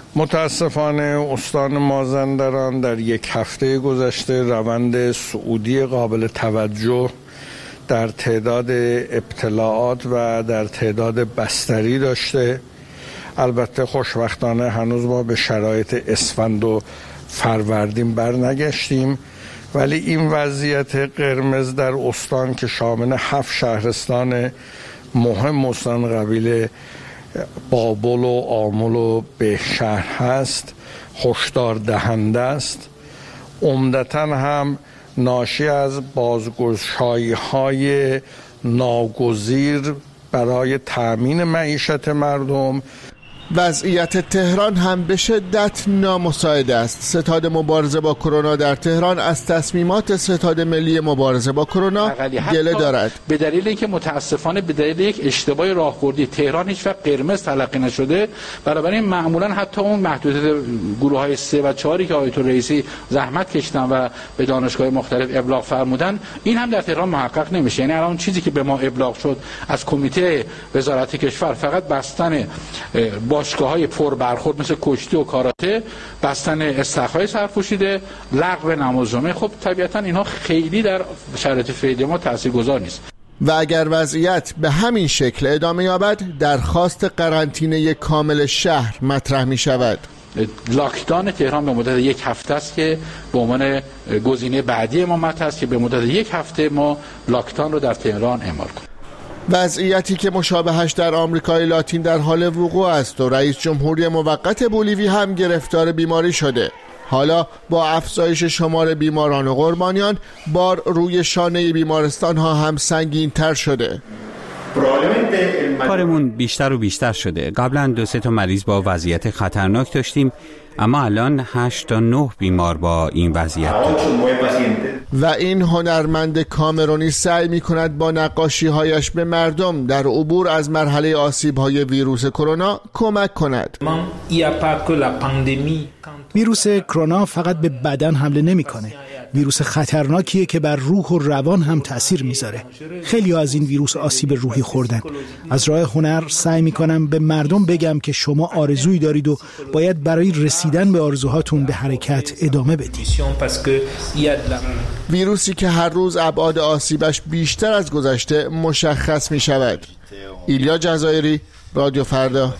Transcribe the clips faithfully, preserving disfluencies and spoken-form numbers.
متاسفانه استان مازندران در یک هفته گذشته روند صعودی قابل توجه در تعداد ابتلاعات و در تعداد بستری داشته. البته خوشبختانه هنوز ما به شرایط اسفند و فروردین برنگشتیم، ولی این وضعیت قرمز در استان که شامل هفت شهرستان مهم استان قبیله بابل و آمل و بهشهر هست هشدار دهنده است. عمدتاً هم ناشی از بازگشایی های ناگزیر برای تأمین معیشت مردم. وضعیت تهران هم به شدت نامساعد است. ستاد مبارزه با کرونا در تهران از تصمیمات ستاد ملی مبارزه با کرونا گله دارد. به دلیل اینکه متاسفانه به دلیل یک اشتباه راهبردی تهران هیچ وقت قرمز تلقی نشده، بنابراین معمولا حتی اون محدودیت گروه های سه و چهاری که آیت رئیسی زحمت کشیدن و به دانشگاه مختلف ابلاغ فرمودن، این هم در تهران محقق نمیشه. یعنی الان چیزی که به ما ابلاغ شد از کمیته وزارت کشور فقط بستن باشگاه‌های پر برخورد مثل کشتی و کاراته، بستن استخرهای سرپوشیده، لغو نماز جمعه. خب طبیعتا اینها خیلی در شرایط فعلی ما تاثیرگذار نیست. و اگر وضعیت به همین شکل ادامه یابد، درخواست قرنطینه کامل شهر مطرح می شود. لاکداون تهران به مدت یک هفته است که به عنوان گزینه بعدی ما مطرح است که به مدت یک هفته ما لاکداون رو در تهران اعمال کنیم. وضعیتی که مشابهش در آمریکای لاتین در حال وقوع است و رئیس جمهوری موقت بولیوی هم گرفتار بیماری شده. حالا با افزایش شمار بیماران و قربانیان، بار روی شانه بیمارستان ها هم سنگین تر شده. کارمون بیشتر و بیشتر شده. قبلا دو سه تا مریض با وضعیت خطرناک داشتیم، اما الان هشت تا نه بیمار با این وضعیت داریم. و این هنرمند کامرونی سعی می کند با نقاشی هایش به مردم در عبور از مرحله آسیب های ویروس کرونا کمک کند. ویروس کرونا فقط به بدن حمله نمیکنه. ویروس خطرناکیه که بر روح و روان هم تأثیر میذاره. خیلی از این ویروس آسیب روحی خوردن. از راه هنر سعی میکنم به مردم بگم که شما آرزویی دارید و باید برای رسیدن به آرزوهاتون به حرکت ادامه بدید. ویروسی که هر روز ابعاد آسیبش بیشتر از گذشته مشخص میشود. ایلیا جزایری، رادیو فردا.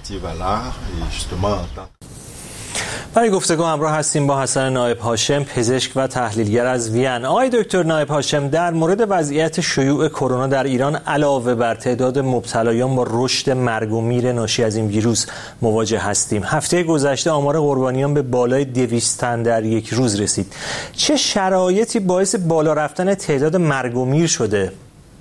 برای گفتگو همراه هستیم با حسن نایب هاشم، پزشک و تحلیلگر از وین. آقای دکتر نایب هاشم، در مورد وضعیت شیوع کرونا در ایران علاوه بر تعداد مبتلایان با رشد مرگ و میر ناشی از این ویروس مواجه هستیم. هفته گذشته آمار قربانیان به بالای دویست تن در یک روز رسید. چه شرایطی باعث بالا رفتن تعداد مرگ و میر شده؟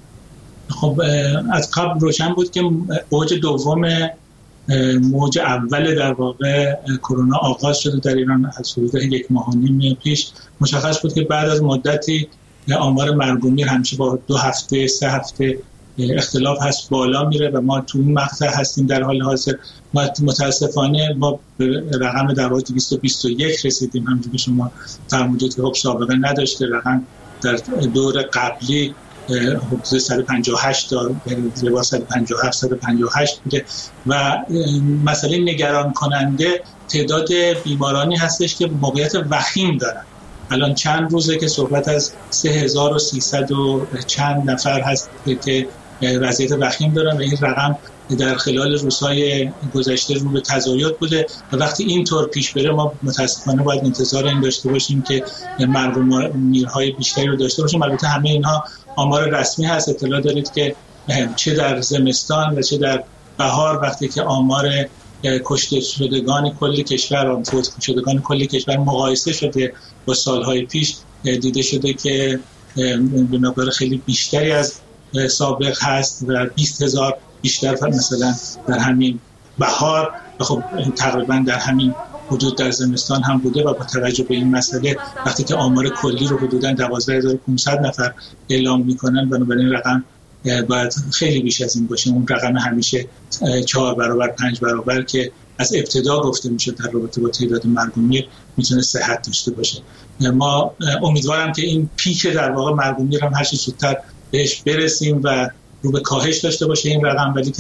خب از قبل روشن بود که اوج دوم موج اول در واقع کرونا آغاز شده در ایران از حدود یک ماه و نیم پیش. مشخص بود که بعد از مدتی آمار مرگ و میر همیشه با دو هفته سه هفته اختلاف هست بالا میره و ما تو این مقطع هستیم. در حال حاضر متاسفانه ما به رقم در واقع دویست و بیست و یک رسیدیم. همونجوری که شما فرمودید که خب سابقه نداشته. رقم در دور قبلی حدود صد و پنجاه و هشت تا لباس صد و پنجاه و هفت صد و پنجاه و هشت بوده و مسئله نگران کننده تعداد بیمارانی هستش که موقعیت وخیم دارن. الان چند روزه که صحبت از سه هزار و سیصد و چند نفر هست که وضعیت وخیم دارن و این رقم در خلال روزهای گذشته رو به تزاید بوده و وقتی اینطور پیش بره ما متاسفانه باید انتظار این داشته باشیم که مرگ و میرهای بیشتری رو داشته باشیم. البته همه اینها آمار رسمی هست. اطلاع دارید که چه در زمستان و چه در بهار وقتی که آمار کشته شدگان کل کشور و فوت شدگان کل کشور مقایسه شده با سالهای پیش، دیده شده که به مقدار خیلی بیشتری از سابق هست و بیست هزار بیشتر مثلا در همین بهار و خب تقریبا در همین حدود در زمستان هم بوده و با توجه به این مسئله وقتی که آمار کلی رو حدوداً دوازده هزار و پانصد نفر اعلام میکنن، بنابراین رقم باید خیلی بیش از این باشه. اون رقم همیشه چهار برابر پنج برابر که از ابتدا گفته میشه در رابطه با تعداد مرگ و میر میتونه صحت داشته باشه. ما امیدوارم که این پیک در واقع مرگ و میر هم هر چه زودتر بهش برسیم و رو به کاهش داشته باشه این رقم، ولی که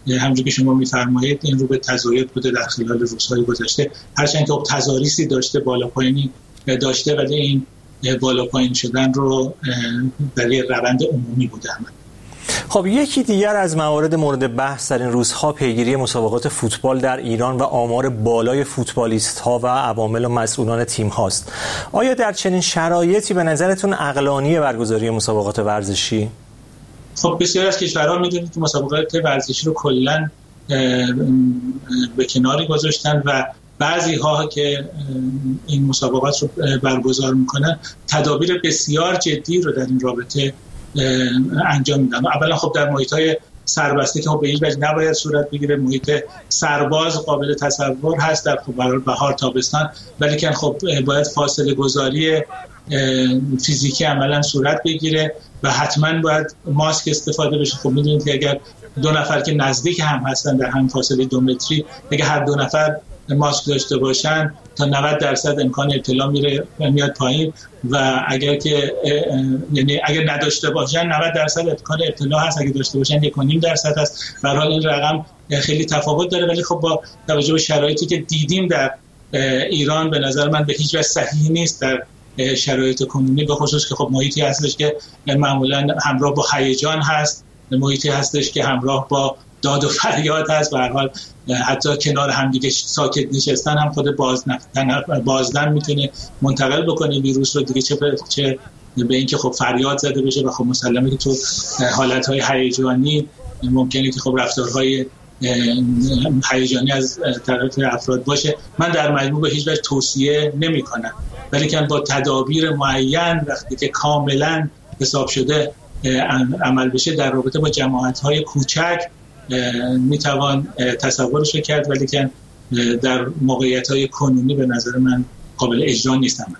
همونجوری که شما میفرمایید این رو به تزاید بوده در خلال روزهای گذشته، هرچند که تضاریسی داشته، بالا پایینی داشته، ولی این بالا پایین شدن رو برای روند عمومی بوده. خب یکی دیگر از موارد مورد بحث در این روزها پیگیری مسابقات فوتبال در ایران و آمار بالای فوتبالیست ها و عوامل و مسئولان تیم هاست. آیا در چنین شرایطی به نظرتون عقلانی برگزاری مسابقات ورزشی؟ خب بسیار از کشورها میدونید که مسابقات ورزشی رو کلاً به کناری گذاشتن و بعضی ها که این مسابقات رو برگزار میکنن تدابیر بسیار جدی رو در این رابطه انجام میدن. اولا خب در محیط‌های سربسته که خب به هیچ وجه نباید صورت بگیره، محیط سرباز قابل تصور هست در خب بهار تابستان، ولی که خب باید فاصله گذاری فیزیکی عملا صورت بگیره و حتما باید ماسک استفاده بشه. خب میدونید که اگر دو نفر که نزدیک هم هستن در هم فاصله دو متری، اگه هر دو نفر ماسک داشته باشن تا نود درصد امکان ابتلا میره میاد پایین و اگر که یعنی اگر نداشته باشن نود درصد امکان ابتلا هست، اگه داشته باشن یک و نیم درصد هست. به هر حال این رقم خیلی تفاوت داره، ولی خب با توجه به شرایطی که دیدیم در ایران به نظر من به هیچ وجه صحیح نیست در شرایط کنونی، به خصوص که خب محیطی هستش که معمولا همراه با هیجان هست، محیطی هستش که همراه با داد و فریاد هست. به هر حال حتی کنار همدیگه ساکت نشستن هم خود بازدن میتونه منتقل بکنه ویروس رو دیگه، چه چه به اینکه خب فریاد زده بشه و خب مسلمه که تو حالتهای هیجانی ممکنه که خب رفتارهای هیجانی از طرف افراد باشه. من در مجموع به هیچ وجه توصیه نمی‌کنم، ولی که با تدابیر معین وقتی که کاملا حساب شده عمل بشه در رابطه با جماعت‌های کوچک میتوان تصورش کرد، ولی که در موقعیت‌های کنونی به نظر من قابل اجرا نیستم.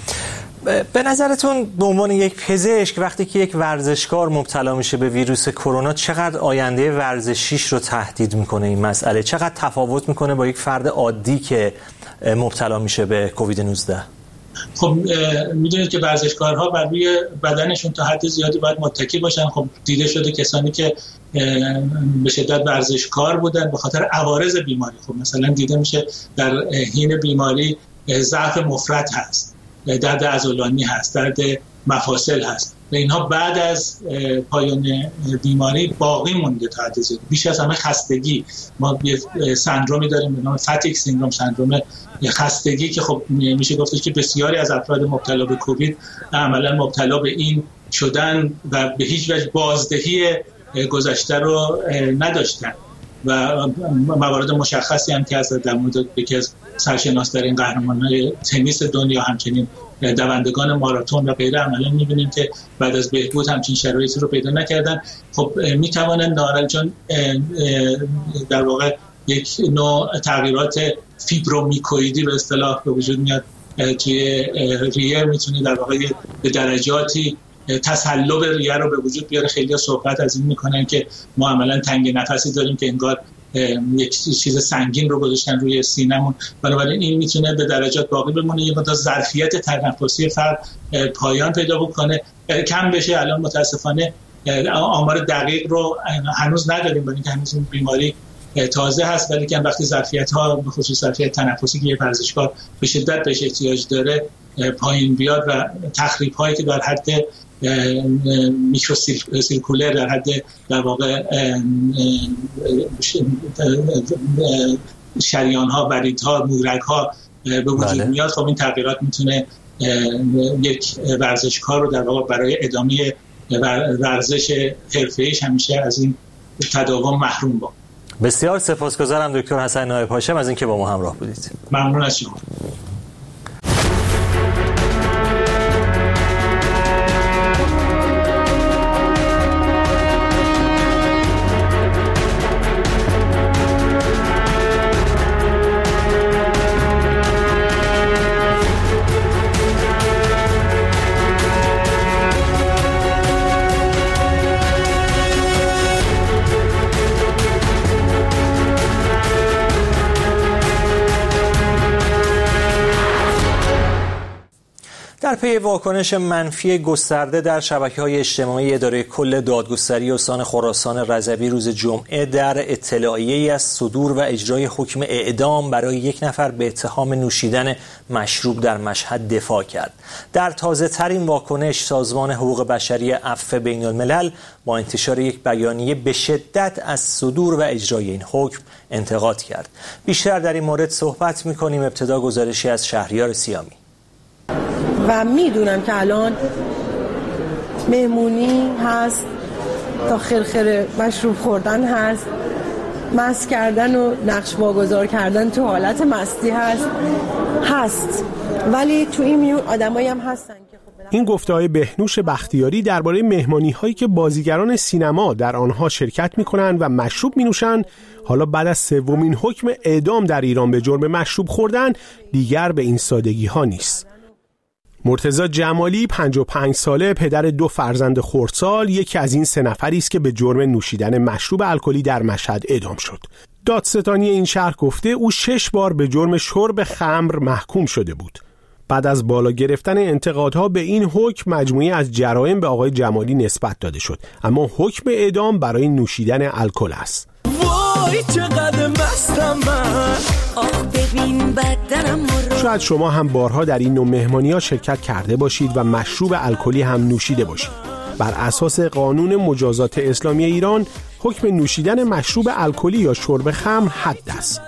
به نظرتون به عنوان یک پزشک وقتی که یک ورزشکار مبتلا میشه به ویروس کرونا چقدر آینده ورزشیش رو تهدید میکنه این مسئله؟ چقدر تفاوت میکنه با یک فرد عادی که مبتلا میشه به کووید نوزده؟ خب میدونید که ورزشکارها بر روی بدنشون تا حد زیادی باید متکی باشن. خب دیده شده کسانی که به شدت ورزشکار بودن به خاطر عوارض بیماری، خب مثلا دیده میشه در حین بیماری ضعف مفرط هست، درد عضلانی هست، درد مفاصل هست و اینها بعد از پایان بیماری باقی مونده تا حد زیادی. بیش از همه خستگی، ما یه سندرومی داریم به نام فتیگ سیندروم، سندروم خستگی که خب میشه گفتش که بسیاری از افراد مبتلا به کووید عملا مبتلا به این شدن و به هیچ وجه بازدهی گذشته رو نداشتن و موارد مشخصی هم که از در مورد یکی از سرشناس‌ترین قهرمان‌های تنیس دنیا، همچنین دوندگان ماراتون و غیره عملا می‌بینیم که بعد از بهبود همچین شرایطی رو پیدا نکردن. خب می‌توانند نارل چون در واقع یک نوع تغییرات فیبرومیکوئیدی به اصطلاح به وجود میاد توی ریه، میتونه در واقع به درجاتی تسلب ریه رو به وجود بیاره. خیلی صحبت از این میکنن که ما عملا تنگ نفسی داریم که انگار یک چیز سنگین رو گذاشتن روی سینمون، بنابراین این میتونه به درجات باقی بمونه، یه مقدار ظرفیت تنفسی فرد پایان پیدا بکنه، کم بشه. الان متاسفانه آمار دقیق رو هنوز نداریم، برای اینکه هنوز این بیماری تازه هست، ولی که وقتی ظرفیت ها به خصوص ظرفیت تنفسی که یه ورزشکار به شدت بهش احتیاج داره پایین بیاد و تخریب هایی که در حد میکرو سیرکولر، در حد در واقع شریان ها، برید ها، مورگ ها به وجود بله. میاد. خب این تغییرات میتونه یک ورزشکار رو در واقع برای ادامه ورزش حرفه‌ایش همیشه از این تداوم محروم با. بسیار سپاسگزارم دکتر حسن نایب هاشم از اینکه با ما همراه بودید. ممنون از شما. در پی واکنش منفی گسترده در شبکه‌های اجتماعی اداره کل دادگستری استان خراسان رضوی روز جمعه در اطلاعیه‌ای از صدور و اجرای حکم اعدام برای یک نفر به اتهام نوشیدن مشروب در مشهد دفاع کرد. در تازه ترین واکنش سازمان حقوق بشری عفو بین الملل با انتشار یک بیانیه به شدت از صدور و اجرای این حکم انتقاد کرد. بیشتر در این مورد صحبت می‌کنیم. ابتدا گزارشی از شهریار سیامی. و میدونم که الان مهمونی هست، تا خرخر مشروب خوردن هست، مست کردن و نقش واگذار کردن تو حالت مستی هست هست ولی تو این میون آدمایی هم هستن که خب این گفته‌های بهنوش بختیاری درباره مهمانی‌هایی که بازیگران سینما در آنها شرکت می‌کنند و مشروب می‌نوشند، حالا بعد از سومین حکم اعدام در ایران به جرم مشروب خوردن دیگر به این سادگی‌ها نیست. مرتضی جمالی پنجاه و پنج ساله، پدر دو فرزند خردسال، یکی از این سه نفری است که به جرم نوشیدن مشروب الکلی در مشهد اعدام شد. دادستانی این شهر گفته او شش بار به جرم شرب خمر محکوم شده بود. بعد از بالا گرفتن انتقادها به این حکم، مجموعه از جرایم به آقای جمالی نسبت داده شد، اما حکم اعدام برای نوشیدن الکل است. وای چقدر مستم من، آخ ببین بدنم. شاید شما هم بارها در این نوع مهمانی‌ها شرکت کرده باشید و مشروب الکلی هم نوشیده باشید. بر اساس قانون مجازات اسلامی ایران، حکم نوشیدن مشروب الکلی یا شرب خمر حد است،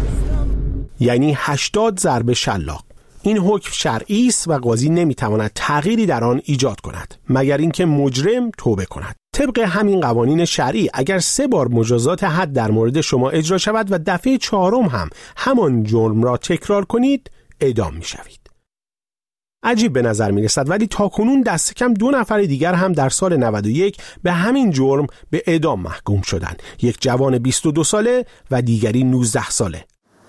یعنی هشتاد ضرب شلاق. این حکم شرعی است و قاضی نمیتواند تغییری در آن ایجاد کند مگر اینکه مجرم توبه کند. طبق همین قوانین شرعی اگر سه بار مجازات حد در مورد شما اجرا شود و دفعه چهارم هم همان جرم را تکرار کنید، اعدام میشوید. عجیب به نظر می رسد، ولی تاکنون دست کم دو نفر دیگر هم در سال نود و یک به همین جرم به اعدام محکوم شدند. یک جوان بیست و دو ساله و دیگری نوزده ساله.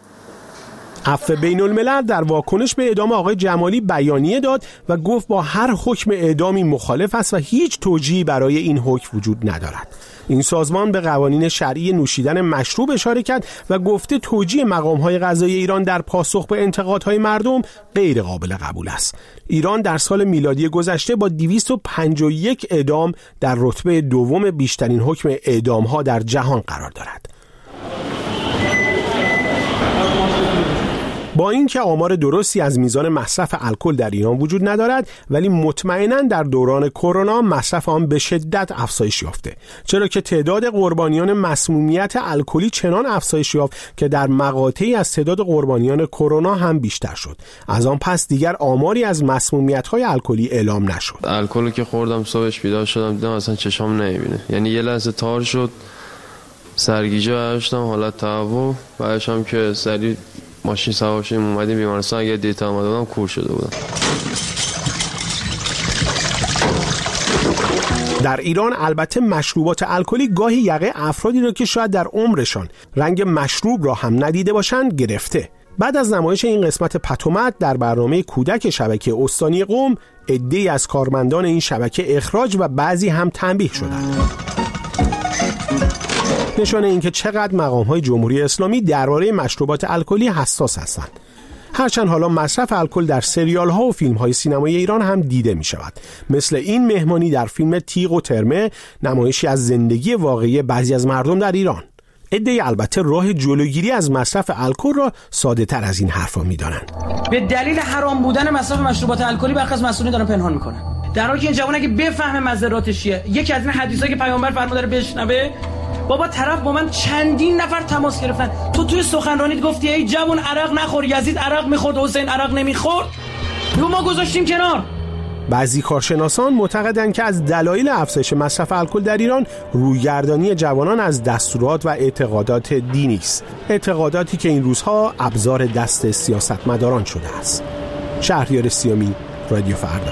عفو بین الملل در واکنش به اعدام آقای جمالی بیانیه داد و گفت با هر حکم اعدامی مخالف است و هیچ توجیهی برای این حکم وجود ندارد. این سازمان به قوانین شرعی نوشیدن مشروب اشاره کرد و گفته توجیه مقام‌های قضایی ایران در پاسخ به انتقادهای مردم غیر قابل قبول است. ایران در سال میلادی گذشته با دویست و پنجاه و یک اعدام در رتبه دوم بیشترین حکم اعدام‌ها در جهان قرار دارد. با اینکه آمار درستی از میزان مصرف الکل در ایران وجود ندارد، ولی مطمئناً در دوران کرونا مصرف آن به شدت افزایش یافته، چرا که تعداد قربانیان مسمومیت الکلی چنان افزایش یافت که در مقاطعی از تعداد قربانیان کرونا هم بیشتر شد. از آن پس دیگر آماری از مسمومیت‌های الکلی اعلام نشد. الکلی که خوردم صبحش بیدار شدم دیدم اصلا چشام نمیبینه، یعنی یه لحظه تار شد، سرگیجه داشتم، حالت تهوع، بعدش هم که سری ماشین سوار شدیم اومدیم بیمارستان. اگه دیتا اومده بودم کور شده بودم. در ایران البته مشروبات الکلی گاهی یقه افرادی را که شاید در عمرشان رنگ مشروب را هم ندیده باشند گرفته. بعد از نمایش این قسمت پتومت در برنامه کودک شبکه استانی قم، عده‌ای از کارمندان این شبکه اخراج و بعضی هم تنبیه شدند. نشانه این که چقدر مقام‌های جمهوری اسلامی درباره مشروبات الکلی حساس هستند. هرچند حالا مصرف الکل در سریال‌ها و فیلم‌های سینمایی ایران هم دیده می‌شود. مثل این مهمانی در فیلم تیغ و ترمه، نمایشی از زندگی واقعی بعضی از مردم در ایران. عده‌ای البته راه جلوگیری از مصرف الکل را ساده‌تر از این حرفا می‌دانند. به دلیل حرام بودن مصرف مشروبات الکلی برخی از مسئولین دارن پنهان می‌کنن. در حالی که این جوان اگه بفهمه مضراتش چیه، یکی از این حدیثایی که پیامبر فرموده رو بشنوه، بابا طرف با من چندین نفر تماس گرفتن. تو توی سخنرانیت گفتی ای جوان عرق نخور، یزید عرق میخورد، حسین عرق نمیخورد، رو ما گذاشتیم کنار. بعضی کارشناسان معتقدند که از دلایل افزایش مصرف الکل در ایران رویگردانی جوانان از دستورات و اعتقادات دینی است، اعتقاداتی که این روزها ابزار دست سیاستمداران شده است. شهریار سیامی، رادیو فردا.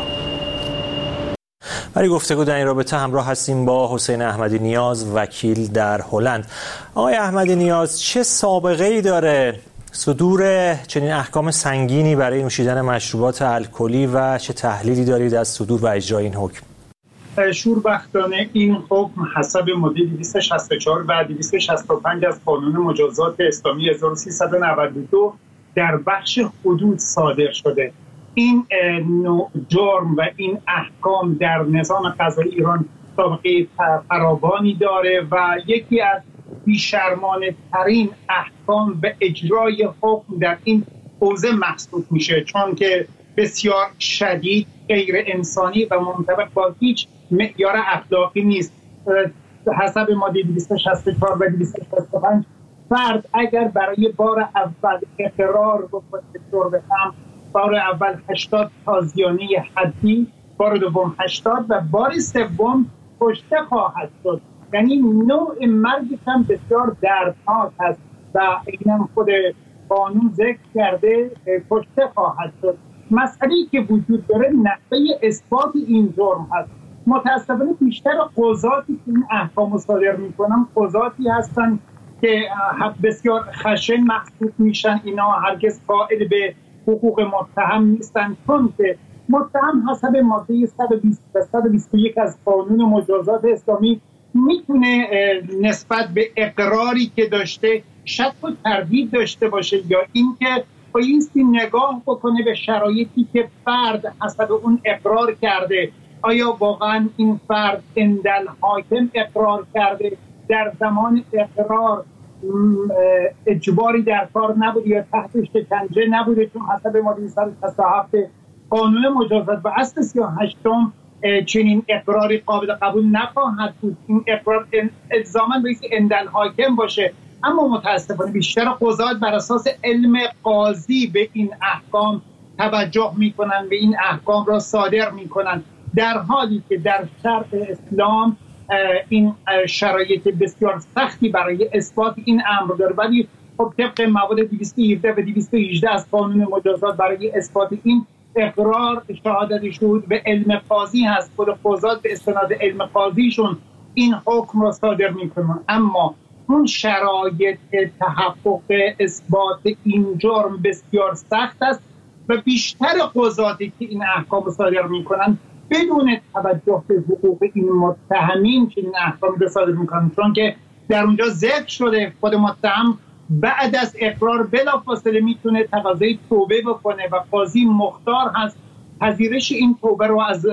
برای گفتگو در این رابطه همراه هستیم با حسین احمدی نیاز، وکیل در هلند. آقای احمدی نیاز، چه سابقه‌ای داره صدور چنین احکام سنگینی برای نوشیدن مشروبات الکلی و چه تحلیلی دارید از صدور و اجرای این حکم؟ شوربختانه این حکم حسب ماده دویست و شصت و چهار و دویست و شصت و پنج از قانون مجازات اسلامی هزار و سیصد و نود و دو در بخش حدود صادر شده این نوع جرم و این احکام در نظام قضایی ایران سابقه فراوانی داره و یکی از بیشرمانه ترین احکام به اجرای حکم در این حوزه محسوب میشه، چون که بسیار شدید، غیر انسانی و منطبق با هیچ معیار اخلاقی نیست. حسب ماده دویست و شصت و چهار و دویست و شصت و پنج فرد اگر برای بار اول اقرار بکنه جرم هم، بار اول هشتاد تازیانه حدی، بار دوم هشتاد و بار سوم کشته خواهد شد. یعنی نوع مرگش هم بسیار دردناک هست و اینم خود قانون ذکر کرده، کشته خواهد شد. مسئله‌ای که وجود داره نحوه اثبات این جرم هست. متاسفانه بیشتر قضاتی که این احکام صادر میکنن قضاتی هستن که بسیار خشن محسوب میشن. اینا هرگز قائل به حقوق متهم نیستن، چون که متهم حسب ماده صد و بیست و صد و بیست و یک از قانون مجازات اسلامی میتونه نسبت به اقراری که داشته شک و تردید داشته باشه، یا اینکه بایستی نگاه بکنه به شرایطی که فرد حسب اون اقرار کرده. آیا واقعا این فرد عندل حاکم اقرار کرده، در زمان اقرار اجباری در کار نبوده یا تحت شکنجه نبوده؟ چون حسب ماده صد و شصت و هفت قانون مجازات و اصل سی و هشت چنین اقراری قابل قبول نخواهد بود. این اقرار الزاماً بایستی عندل حاکم باشه. اما متاسفانه بیشتر قضات بر اساس علم قاضی به این احکام توجه میکنن، به این احکام را صادر میکنن، در حالی که در شرع اسلام این شرایط بسیار سختی برای اثبات این امر داره. ولی خب طبق مواد دویست و هفده و دویست و هجده از قانون مجازات برای اثبات این اقرار شهادت شهود به علم قاضی هست. خود قضات به استناد علم قاضیشون این حکم را صادر میکنن. اما اون شرایط تحقق اثبات این جرم بسیار سخت است و بیشتر قضاتی که این احکام صادر میکنن بدون توجه به حقوق این متهمین که این احکام رو صادر میکنن، چون که در اونجا ذکر شده خود متهم بعد از اقرار بلافاصله میتونه تقاضای توبه بکنه و قاضی مختار هست پذیرش این توبه رو از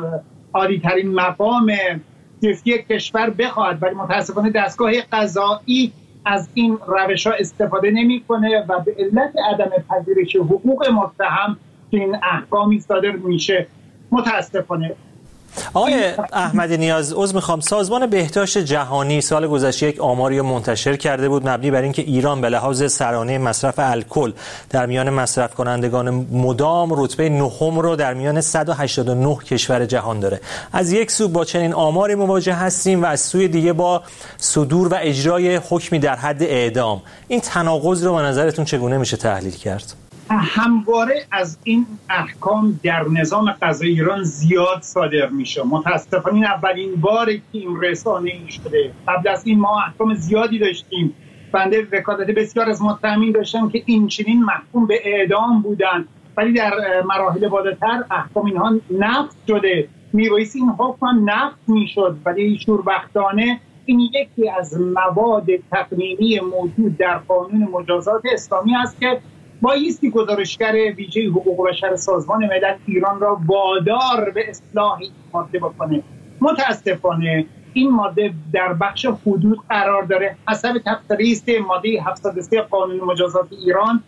عالی ترین مقام مفتی کشور بخواهد. ولی متاسفانه دستگاه قضایی از این روش ها استفاده نمیکنه و به علت عدم پذیرش حقوق متهم که این احکامی صادر میشه متاسفانه. آقای احمدی نیاز، عذر میخوام، سازمان بهداشت جهانی سال گذشته یک آماری منتشر کرده بود مبنی بر اینکه ایران به لحاظ سرانه مصرف الکل در میان مصرف کنندگان مدام رتبه نهم رو در میان صد و هشتاد و نه کشور جهان داره. از یک سو با چنین آماری مواجه هستیم و از سوی دیگه با صدور و اجرای حکمی در حد اعدام. این تناقض رو به نظرتون چگونه میشه تحلیل کرد؟ همواره از این احکام در نظام قضایی ایران زیاد صادر میشه. متاسفانه این اولین باره که این رسانه‌ای شده. قبل از این ما احکام زیادی داشتیم. بنده وکالت بسیار از متهمین داشتم که این چنین محکوم به اعدام بودن، ولی در مراحل بالاتر احکام اینها نقض شده. میبایست این حکم نقض میشد، ولی شوربختانه این یکی از مواد تقنینی موجود در قانون مجازات اسلامی است که بایستی گزارشگر ویژه حقوق بشر سازمان ملل ایران را وادار به اصلاح این ماده بکنه. متاسفانه این ماده در بخش حدود قرار داره. حسب تفسیریست ماده هفتصد و سه قانون مجازات ایران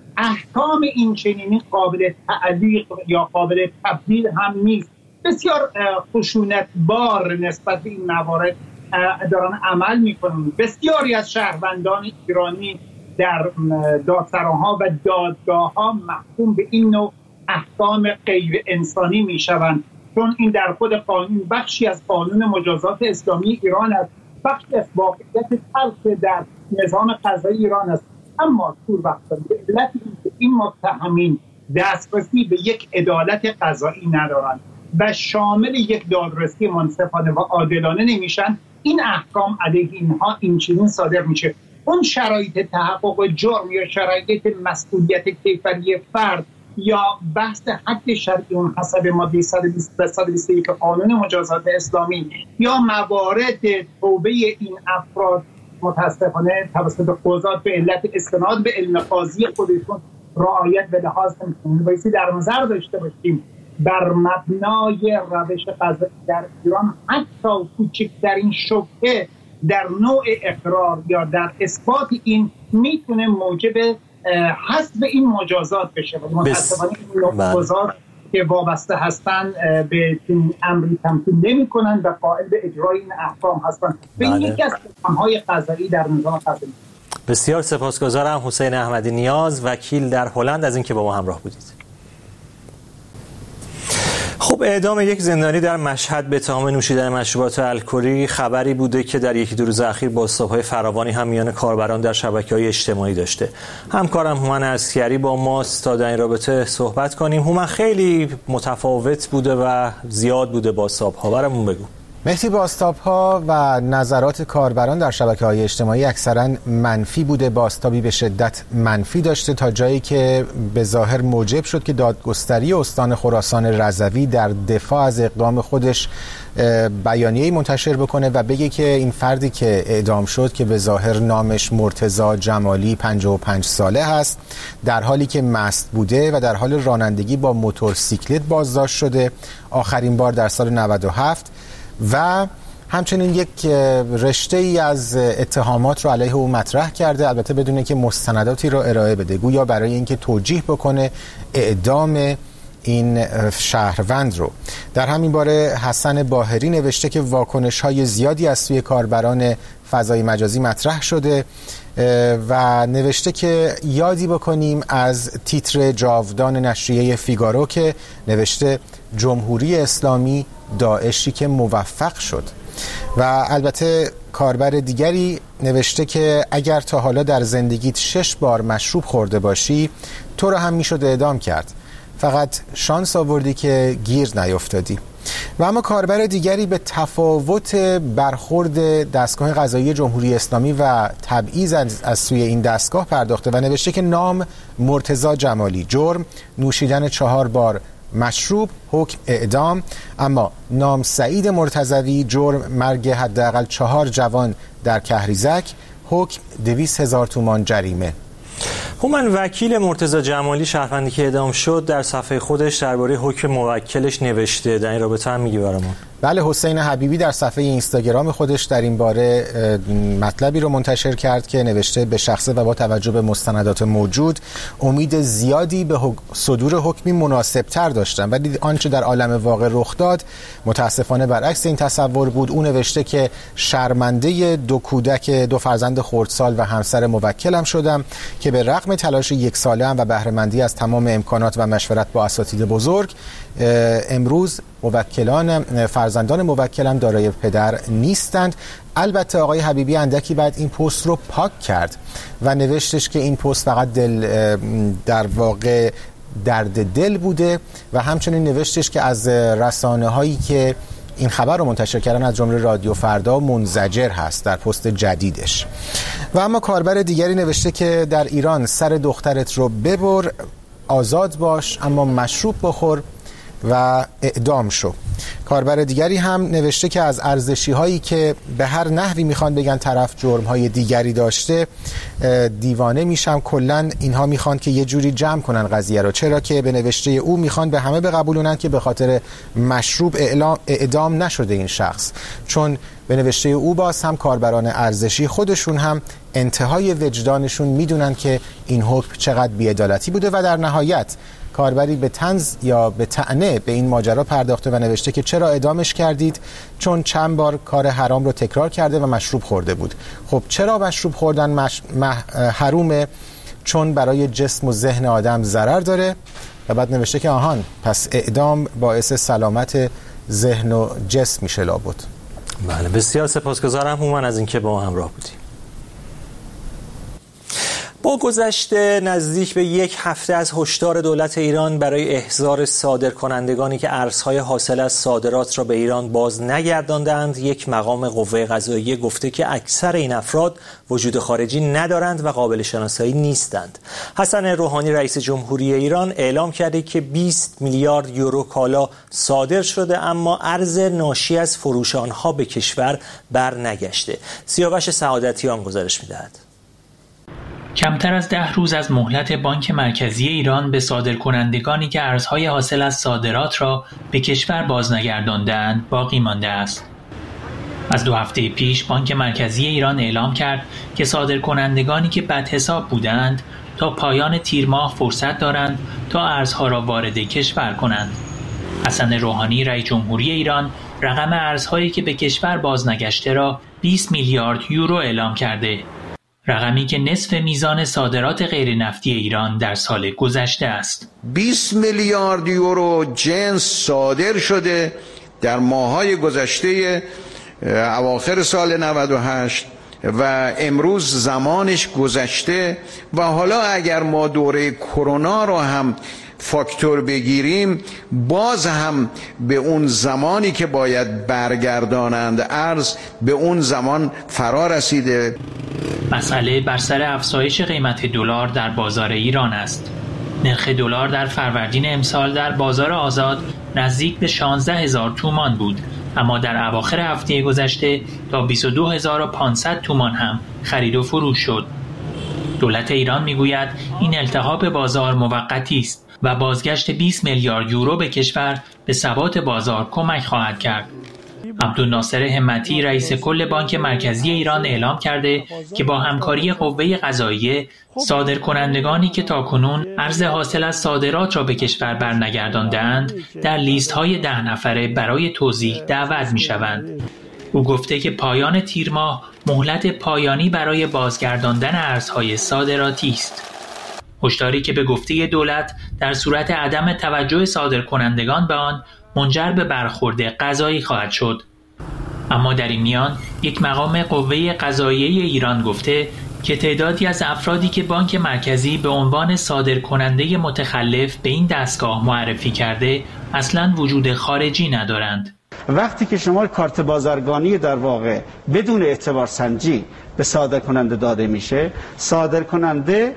احکام این چنینی قابل تعلیق یا قابل تبدیل هم نیست. بسیار خشونت بار نسبت به این موارد دارن عمل میکنن. بسیاری از شهروندان ایرانی در دادسراها و دادگاه‌ها محکوم به این نوع احکام غیر انسانی میشوند، چون این در خود قانون بخشی از قانون مجازات اسلامی ایران است، بخشی از واقعیت تلخ در نظام قضایی ایران است. اما طول وقت به علت اینکه این متهمین دسترسی به یک عدالت قضایی ندارند و شامل یک دادرسی منصفانه و عادلانه نمیشن، این احکام علیه اینها این چنین صادر میشه. اون شرایط تحقق جرم یا شرایط مسئولیت کیفری فرد یا بحث حد شرعی اون حسب ماده صد و بیست و صد و بیست و یک قانون مجازات اسلامی یا موارد توبه این افراد متاسفانه توسط قضات به علت استناد به علم قاضی خودشون رعایت به لحاظ میکنیم. بایستی در نظر داشته باشیم بر مبنای روش قضایی در ایران حتی کوچکترین شبهه در نوع اقرار یا در اثبات این میتونه موجب حذف این مجازات بشه و متاسفانه این نقضات که وابسته هستن به این امری تمثیل نمی کنن و قائل به اجرای این احکام هستن. به این یکی از احکام‌های قضایی در نظام قضایی. بسیار سپاسگزارم حسین احمدی نیاز، وکیل در هلند، از اینکه با ما همراه بودید. خب اعدام یک زندانی در مشهد به اتهام نوشیدن مشروبات الکلی خبری بوده که در یکی دو روز اخیر بازتاب‌های فراوانی هم میان کاربران در شبکه‌های اجتماعی داشته. همکارم هومن عسکری با ماست تا در این رابطه صحبت کنیم. هومن، خیلی متفاوت بوده و زیاد بوده بازتاب‌ها، برامون بگو. مهدی، بازتاب‌ها و نظرات کاربران در شبکه‌های اجتماعی اکثراً منفی بوده. بازتابی به شدت منفی داشته تا جایی که به ظاهر موجب شد که دادگستری استان خراسان رضوی در دفاع از اقدام خودش بیانیه‌ای منتشر بکنه و بگه که این فردی که اعدام شد که به ظاهر نامش مرتضی جمالی پنجاه و پنج ساله هست، در حالی که مست بوده و در حال رانندگی با موتورسیکلت بازداشت شده، آخرین بار در سال نود و هفت، و همچنین یک رشته ای از اتهامات رو علیه او مطرح کرده، البته بدون اینکه مستنداتی رو ارائه بده، گویا برای اینکه توجیه بکنه اعدام این شهروند رو. در همین باره حسن باهری نوشته که واکنش‌های زیادی از سوی کاربران فضای مجازی مطرح شده و نوشته که یادی بکنیم از تیتر جاودان نشریه فیگارو که نوشته جمهوری اسلامی داعشی که موفق شد. و البته کاربر دیگری نوشته که اگر تا حالا در زندگیت شش بار مشروب خورده باشی تو رو هم میشد اعدام کرد، فقط شانس آوردی که گیر نیفتادی. و اما کاربر دیگری به تفاوت برخورد دستگاه قضایی جمهوری اسلامی و تبعیض از, از سوی این دستگاه پرداخته و نوشته که نام مرتضی جمالی، جرم نوشیدن چهار بار مشروب، حکم اعدام، اما نام سعید مرتضوی، جرم مرگ حداقل چهار جوان در کهریزک، حکم دویست هزار تومان جریمه. هومن، وکیل مرتضی جمالی شهروندی که اعدام شد در صفحه خودش درباره حکم موکلش نوشته، در این رابطه هم میگی برامون؟ بله، حسین حبیبی در صفحه اینستاگرام خودش در این باره مطلبی رو منتشر کرد که نوشته به شخصه و با توجه به مستندات موجود امید زیادی به صدور حکمی مناسبتر داشتم، ولی آنچه در عالم واقع رخ داد متاسفانه برعکس این تصور بود. او نوشته که شرمنده دو کودک دو فرزند خردسال و همسر موکلم شدم که به رغم تلاش یک ساله‌ام و بهره‌مندی از تمام امکانات و مشورت با اساتید بزرگ امروز موکلان فرزندان موکلم دارای پدر نیستند. البته آقای حبیبی اندکی بعد این پست رو پاک کرد و نوشتش که این پست فقط دل در واقع درد دل بوده و همچنین نوشتش که از رسانه هایی که این خبر رو منتشر کردن از جمله رادیو فردا منزجر هست در پست جدیدش. و اما کاربر دیگری نوشته که در ایران سر دخترت رو ببر، آزاد باش، اما مشروب بخور و اعدام شو. کاربر دیگری هم نوشته که از ارزشی هایی که به هر نحوی میخوان بگن طرف جرم های دیگری داشته دیوانه میشم. کلن اینها میخوان که یه جوری جمع کنن قضیه رو، چرا که به نوشته او میخوان به همه بقبولونن که به خاطر مشروب اعلام اعدام نشده این شخص، چون به نوشته او باز هم کاربران ارزشی خودشون هم انتهای وجدانشون میدونن که این حکم چقدر بی‌عدالتی بوده و در نهایت کاربری به طنز یا به طعنه به این ماجرا پرداخته و نوشته که چرا اعدامش کردید؟ چون چند بار کار حرام رو تکرار کرده و مشروب خورده بود. خب چرا مشروب خوردن مش... مح... حرومه؟ چون برای جسم و ذهن آدم ضرر داره. و بعد نوشته که آهان پس اعدام باعث سلامت ذهن و جسم میشه لابد. بله، بسیار سپاسگزارم هومن از اینکه با ما همراه بودی. با گذشته نزدیک به یک هفته از هشدار دولت ایران برای احضار صادرکنندگانی که ارزهای حاصل از صادرات را به ایران باز نگرداندند، یک مقام قوه قضاییه گفته که اکثر این افراد وجود خارجی ندارند و قابل شناسایی نیستند. حسن روحانی رئیس جمهوری ایران اعلام کرده که بیست میلیارد یورو کالا صادر شده، اما ارز ناشی از فروش آنها به کشور بر نگشته. سیاوش سعادتیان گزارش می‌دهد. کمتر از ده روز از مهلت بانک مرکزی ایران به صادرکنندگانی که ارزهای حاصل از صادرات را به کشور بازنگردانده‌اند باقی مانده است. از دو هفته پیش بانک مرکزی ایران اعلام کرد که صادرکنندگانی که بدحساب بودند تا پایان تیر ماه فرصت دارند تا ارزها را وارد کشور کنند. حسن روحانی رئیس جمهوری ایران رقم ارزهایی که به کشور بازنگشته را بیست میلیارد یورو اعلام کرده. رقمی که نصف میزان صادرات غیر نفتی ایران در سال گذشته است. بیست میلیارد یورو جنس صادر شده در ماه‌های گذشته اواخر سال نود و هشت و امروز زمانش گذشته و حالا اگر ما دوره کرونا رو هم فاکتور بگیریم باز هم به اون زمانی که باید برگردانند ارز به اون زمان فرا رسیده. مسئله بر سر افزایش قیمت دلار در بازار ایران است. نرخ دلار در فروردین امسال در بازار آزاد نزدیک به شانزده هزار تومان بود، اما در اواخر هفته گذشته تا بیست و دو هزار و پانصد تومان هم خرید و فروش شد. دولت ایران میگوید این التهاب بازار موقتی است و بازگشت بیست میلیارد یورو به کشور به ثبات بازار کمک خواهد کرد. عبدالناصر همتی رئیس کل بانک مرکزی ایران اعلام کرده که با همکاری قوه قضاییه صادرکنندگانی که تاکنون ارز حاصل از صادرات را به کشور برنگردانده‌اند در لیست های ده نفره برای توضیح دعوت می شوند. او گفته که پایان تیر ماه مهلت پایانی برای بازگرداندن ارزهای صادراتی است. هشداری که به گفته دولت در صورت عدم توجه صادرکنندگان به آن منجر به برخورد قضایی خواهد شد. اما در این میان یک مقام قوه قضاییه ایران گفته که تعدادی از افرادی که بانک مرکزی به عنوان صادرکننده متخلف به این دستگاه معرفی کرده اصلاً وجود خارجی ندارند. وقتی که شما کارت بازرگانی در واقع بدون اعتبار سنجی به صادرکننده داده میشه، صادرکننده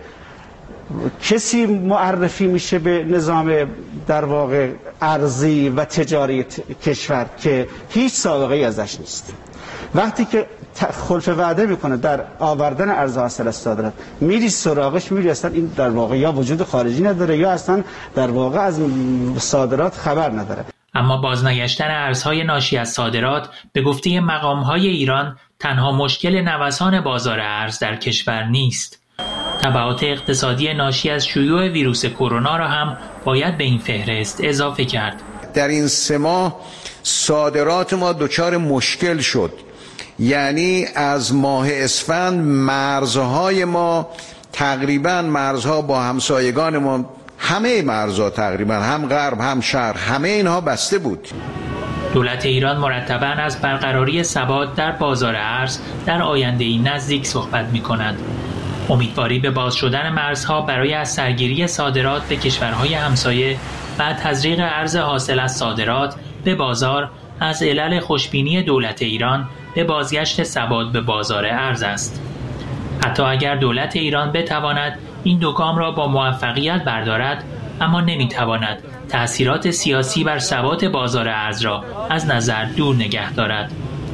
کسی معرفی میشه به نظام در واقع ارزی و تجاری کشور که هیچ سابقه ای ازش نیست. وقتی که خلف وعده میکنه در آوردن ارز حاصل از صادرات، میری سراغش، میری اصلا این در واقع یا وجود خارجی نداره یا اصلا در واقع از صادرات خبر نداره. اما بازنگشتن ارزهای ناشی از صادرات به گفته مقامهای ایران تنها مشکل نوسان بازار ارز در کشور نیست. تبعات اقتصادی ناشی از شیوع ویروس کرونا را هم باید به این فهرست اضافه کرد. در این سه ماه صادرات ما دچار مشکل شد، یعنی از ماه اسفند مرزهای ما تقریبا مرزها با همسایگان ما، همه مرزها تقریبا هم غرب هم شرق، همه اینها بسته بود. دولت ایران مرتباً از برقراری ثبات در بازار ارز در آینده‌ای نزدیک صحبت می‌کند. امیدواری به باز شدن مرزها برای از سرگیری صادرات به کشورهای همسایه و تزریق ارز حاصل از صادرات به بازار از علل خوشبینی دولت ایران به بازگشت ثبات به بازار ارز است. حتی اگر دولت ایران بتواند این دو گام را با موفقیت بردارد، اما نمیتواند تأثیرات سیاسی بر ثبات بازار ارز را از نظر دور نگه دارد.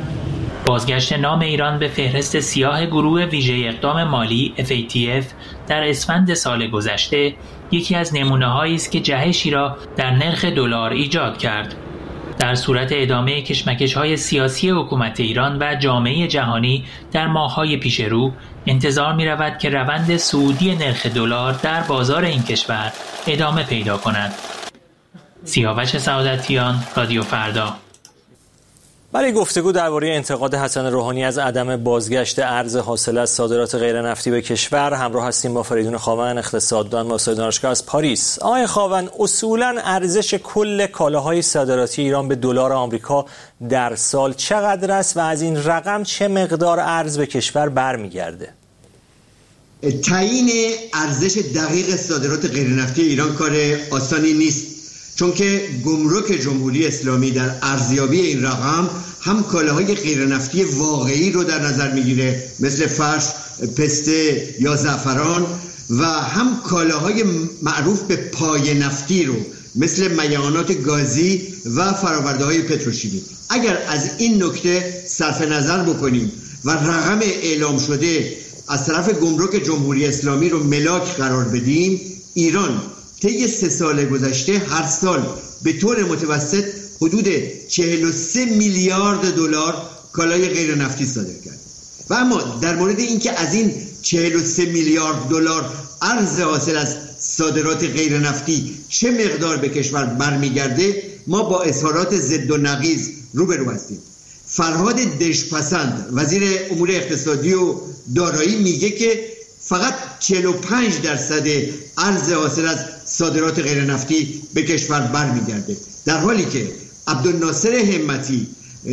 بازگشت نام ایران به فهرست سیاه گروه ویژه اقدام مالی اف ای تی اف در اسفند سال گذشته یکی از نمونه‌هایی است که جهشی را در نرخ دلار ایجاد کرد. در صورت ادامه کشمکش‌های سیاسی حکومت ایران و جامعه جهانی در ماه‌های پیش رو، انتظار می‌رود که روند صعودی نرخ دلار در بازار این کشور ادامه پیدا کند. سیاوش سعادتیان، رادیو فردا. برای گفتگو درباره انتقاد حسن روحانی از عدم بازگشت ارز حاصل از صادرات غیر نفتی به کشور همراه هستیم با فریدون خاون، اقتصاددان و استاد دانشگاه از پاریس. آقای خاون، اصولاً ارزش کل کالاهای صادراتی ایران به دلار آمریکا در سال چقدر است و از این رقم چه مقدار ارز به کشور برمیگرده؟ تعیین ارزش دقیق صادرات غیر نفتی ایران کار آسانی نیست، چون که گمرک جمهوری اسلامی در ارزیابی این رقم هم کالاهای غیر نفتی واقعی رو در نظر میگیره مثل فرش، پسته یا زعفران و هم کالاهای معروف به پای نفتی رو مثل میعانات گازی و فرآورده‌های پتروشیمی. اگر از این نکته صرف نظر بکنیم و رقم اعلام شده از طرف گمرک جمهوری اسلامی رو ملاک قرار بدیم، ایران طی سه سال گذشته هر سال به طور متوسط حدود چهل و سه میلیارد دلار کالای غیر نفتی صادر کرد. و اما در مورد اینکه از این چهل و سه میلیارد دلار ارز حاصل از صادرات غیر نفتی چه مقدار به کشور برمیگرده، ما با اظهارات ضد و نقیض روبرو هستیم. فرهاد دژپسند وزیر امور اقتصادی و دارایی میگه که فقط چهل و پنج درصد ارز حاصل از صادرات غیر نفتی به کشور برمیگرده، در حالی که عبدالناصر همتی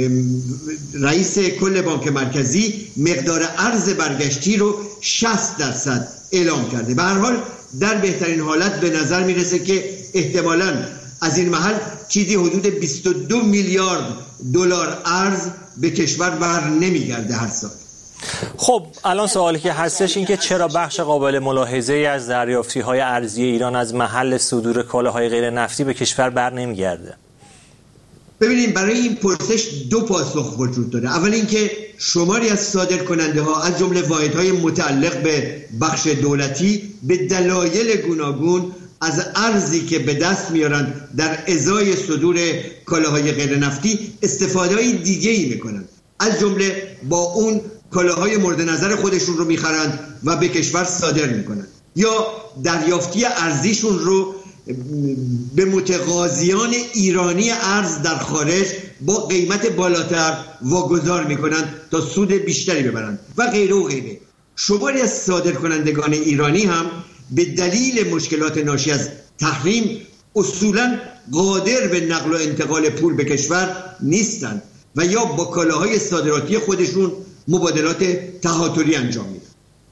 رئیس کل بانک مرکزی مقدار ارز برگشتی رو شصت درصد اعلام کرده. به هر حال در بهترین حالت به نظر میرسه که احتمالاً از این محل چیزی حدود بیست و دو میلیارد دلار ارز به کشور بر نمیگرده هر سال. خب الان سوالی که هستش این که چرا بخش قابل ملاحظه ای از دریافتی‌های ارزی ایران از محل صدور کالاهای غیر نفتی به کشور بر نمیگرده؟ ببینید، برای این پرسش دو پاسخ وجود داره. اول اینکه شماری از صادرکننده ها از جمله واحدهای متعلق به بخش دولتی به دلایل گوناگون از ارزی که به دست میارن در ازای صدور کالاهای غیر نفتی استفاده‌های دیگه‌ای میکنن، از جمله با اون کالاهای مورد نظر خودشون رو میخرند و به کشور صادر میکنن، یا دریافتی ارزیشون رو به متقاضیان ایرانی ارز در خارج با قیمت بالاتر واگذار میکنن تا سود بیشتری ببرن و غیره و غیره. شماری از صادرکنندگان ایرانی هم به دلیل مشکلات ناشی از تحریم اصولاً قادر به نقل و انتقال پول به کشور نیستند و یا با کالاهای صادراتی خودشون مبادلات تهاتری انجام میدن.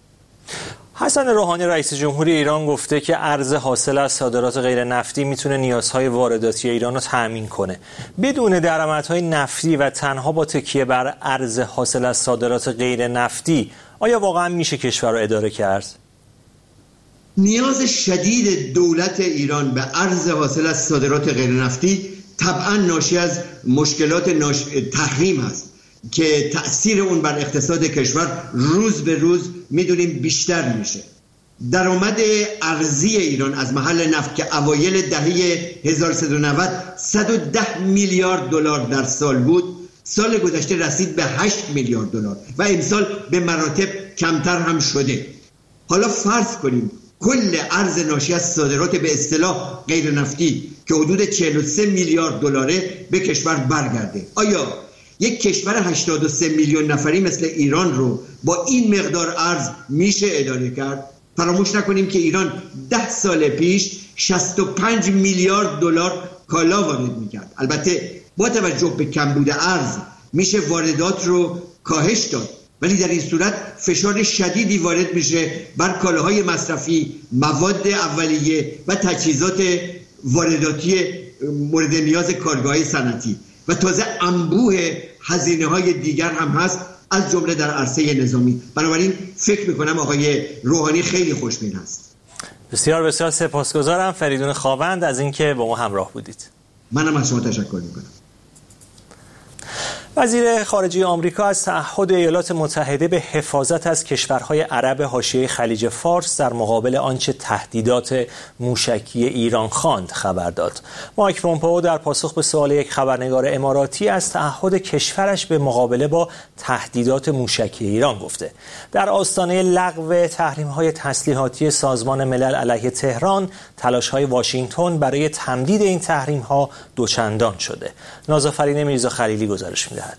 حسن روحانی رئیس جمهوری ایران گفته که ارز حاصل از صادرات غیر نفتی میتونه نیازهای وارداتی ایران رو تأمین کنه. بدون درآمدهای نفتی و تنها با تکیه بر ارز حاصل از صادرات غیر نفتی آیا واقعا میشه کشور رو اداره کرد؟ نیاز شدید دولت ایران به ارز حاصل از صادرات غیر نفتی طبعا ناشی از مشکلات ناش... تحریم هست که تأثیر اون بر اقتصاد کشور روز به روز میدونیم بیشتر میشه. درآمد ارزی ایران از محل نفت که اوایل دهه هزار و سیصد و نود صد و ده میلیارد دلار در سال بود، سال گذشته رسید به هشت میلیارد دلار و امسال به مراتب کمتر هم شده. حالا فرض کنیم کل ارز ناشی از صادرات به اصطلاح غیر نفتی که حدود چهل و سه میلیارد دلاره به کشور برگرده. آیا یک کشور هشتاد و سه میلیون نفری مثل ایران رو با این مقدار ارز میشه اداره کرد؟ فراموش نکنیم که ایران ده سال پیش شصت و پنج میلیارد دلار کالا وارد میکرد. البته با توجه به کمبود ارز میشه واردات رو کاهش داد، ولی در این صورت فشار شدیدی وارد میشه بر کالاهای مصرفی، مواد اولیه و تجهیزات وارداتی مورد نیاز کارگاه‌های صنعتی و تازه انبوه هزینه‌های دیگر هم هست از جمله در عرصه نظامی. بنابراین فکر میکنم آقای روحانی خیلی خوشبین هست. بسیار بسیار سپاسگزارم فریدون خاوند از اینکه با ما همراه بودید. منم از شما تشکر میکنم. وزیر خارجه آمریکا از تعهد ایالات متحده به حفاظت از کشورهای عرب حاشیه خلیج فارس در مقابل آنچه تهدیدات موشکی ایران خواند خبر داد. مایک پومپئو در پاسخ به سوال یک خبرنگار اماراتی از تعهد کشورش به مقابله با تهدیدات موشکی ایران گفته. در آستانه لغو تحریم‌های تسلیحاتی سازمان ملل علیه تهران، تلاش‌های واشنگتن برای تمدید این تحریم‌ها دوچندان شده. نازآفرین میرزا خلیلی گزارش می‌دهد.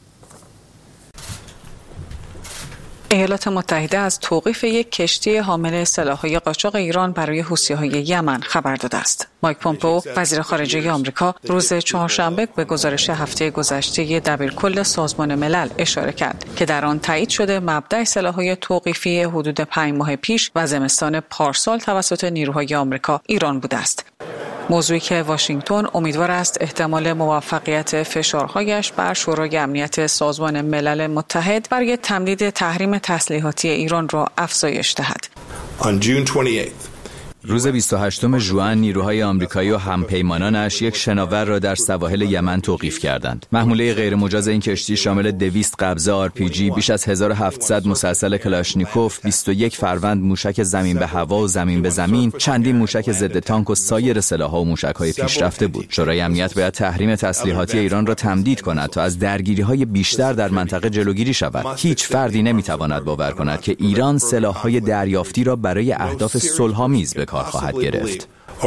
ایالات متحده از توقیف یک کشتی حامل سلاح‌های قاچاق ایران برای حوثی‌های یمن خبر داده است. مایک پومپئو وزیر خارجه آمریکا روز چهارشنبه به گزارش هفته گذشته دبیرکل سازمان ملل اشاره کرد که در آن تایید شده مبدأ سلاح‌های توقیفی حدود پنج ماه پیش و زمستان پارسال توسط نیروهای آمریکا ایران بوده است. موضوعی که واشنگتن امیدوار است احتمال موفقیت فشارهایش بر شورای امنیت سازمان ملل متحد برای تمدید تحریم تسلیحاتی ایران را افزایش دهد. روز بیست و هشتم ژوئن نیروهای آمریکایی و همپیمانانش یک شناور را در سواحل یمن توقیف کردند. محموله غیرمجاز این کشتی شامل دویست قبضه آر پی جی، بیش از هزار و هفتصد مسلسل کلاشنیکوف، بیست و یک فروند موشک زمین به هوا و زمین به زمین، چندین موشک ضد تانک و سایر سلاح‌ها و موشک‌های پیشرفته بود. شورای امنیت باید تحریم تسلیحاتی ایران را تمدید کند تا از درگیری‌های بیشتر در منطقه جلوگیری شود. هیچ فردی نمی‌تواند باور کند که ایران سلاح‌های دریافتی را برای اهداف صلح‌آمیز به کار خواهد گرفت.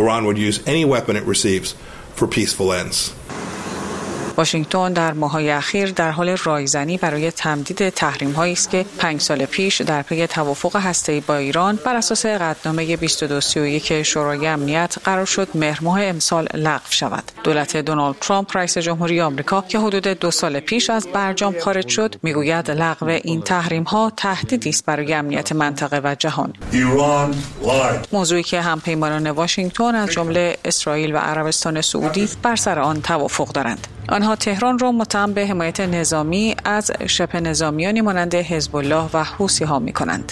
واشنگتن در ماه‌های اخیر در حال رایزنی برای تمدید تحریم‌هایی است که پنج سال پیش در پی توافق هسته‌ای با ایران بر اساس قطعنامه بیست و دو سی و یک شورای امنیت قرار شد مهر ماه امسال لغو شود. دولت دونالد ترامپ رئیس جمهوری آمریکا که حدود دو سال پیش از برجام خارج شد، میگوید لغو این تحریم‌ها تهدیدی است برای امنیت منطقه و جهان. موضوعی که همپیمانان واشنگتن از جمله اسرائیل و عربستان سعودی بر سر آن توافق دارند. آنها تهران را متهم به حمایت نظامی از شبه نظامیانی مانند حزب الله و حوثی ها می کنند.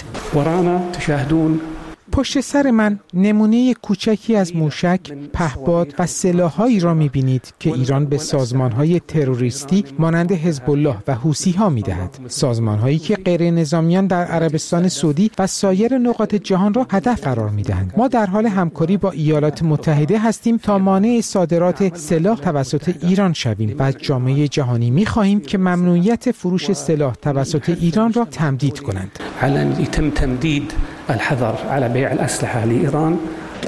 پشت سر من نمونه کوچکی از موشک، پهپاد و سلاح‌هایی را می‌بینید که ایران به سازمان‌های تروریستی مانند حزب الله و حوثی‌ها می‌دهد. سازمان‌هایی که غیر نظامیان در عربستان سعودی و سایر نقاط جهان را هدف قرار می‌دهند. ما در حال همکاری با ایالات متحده هستیم تا مانع صادرات سلاح توسط ایران شویم و از جامعه جهانی می‌خواهیم که ممنوعیت فروش سلاح توسط ایران را تمدید کنند. علن يتم تمديد الحظر على بيع الأسلحة لإيران.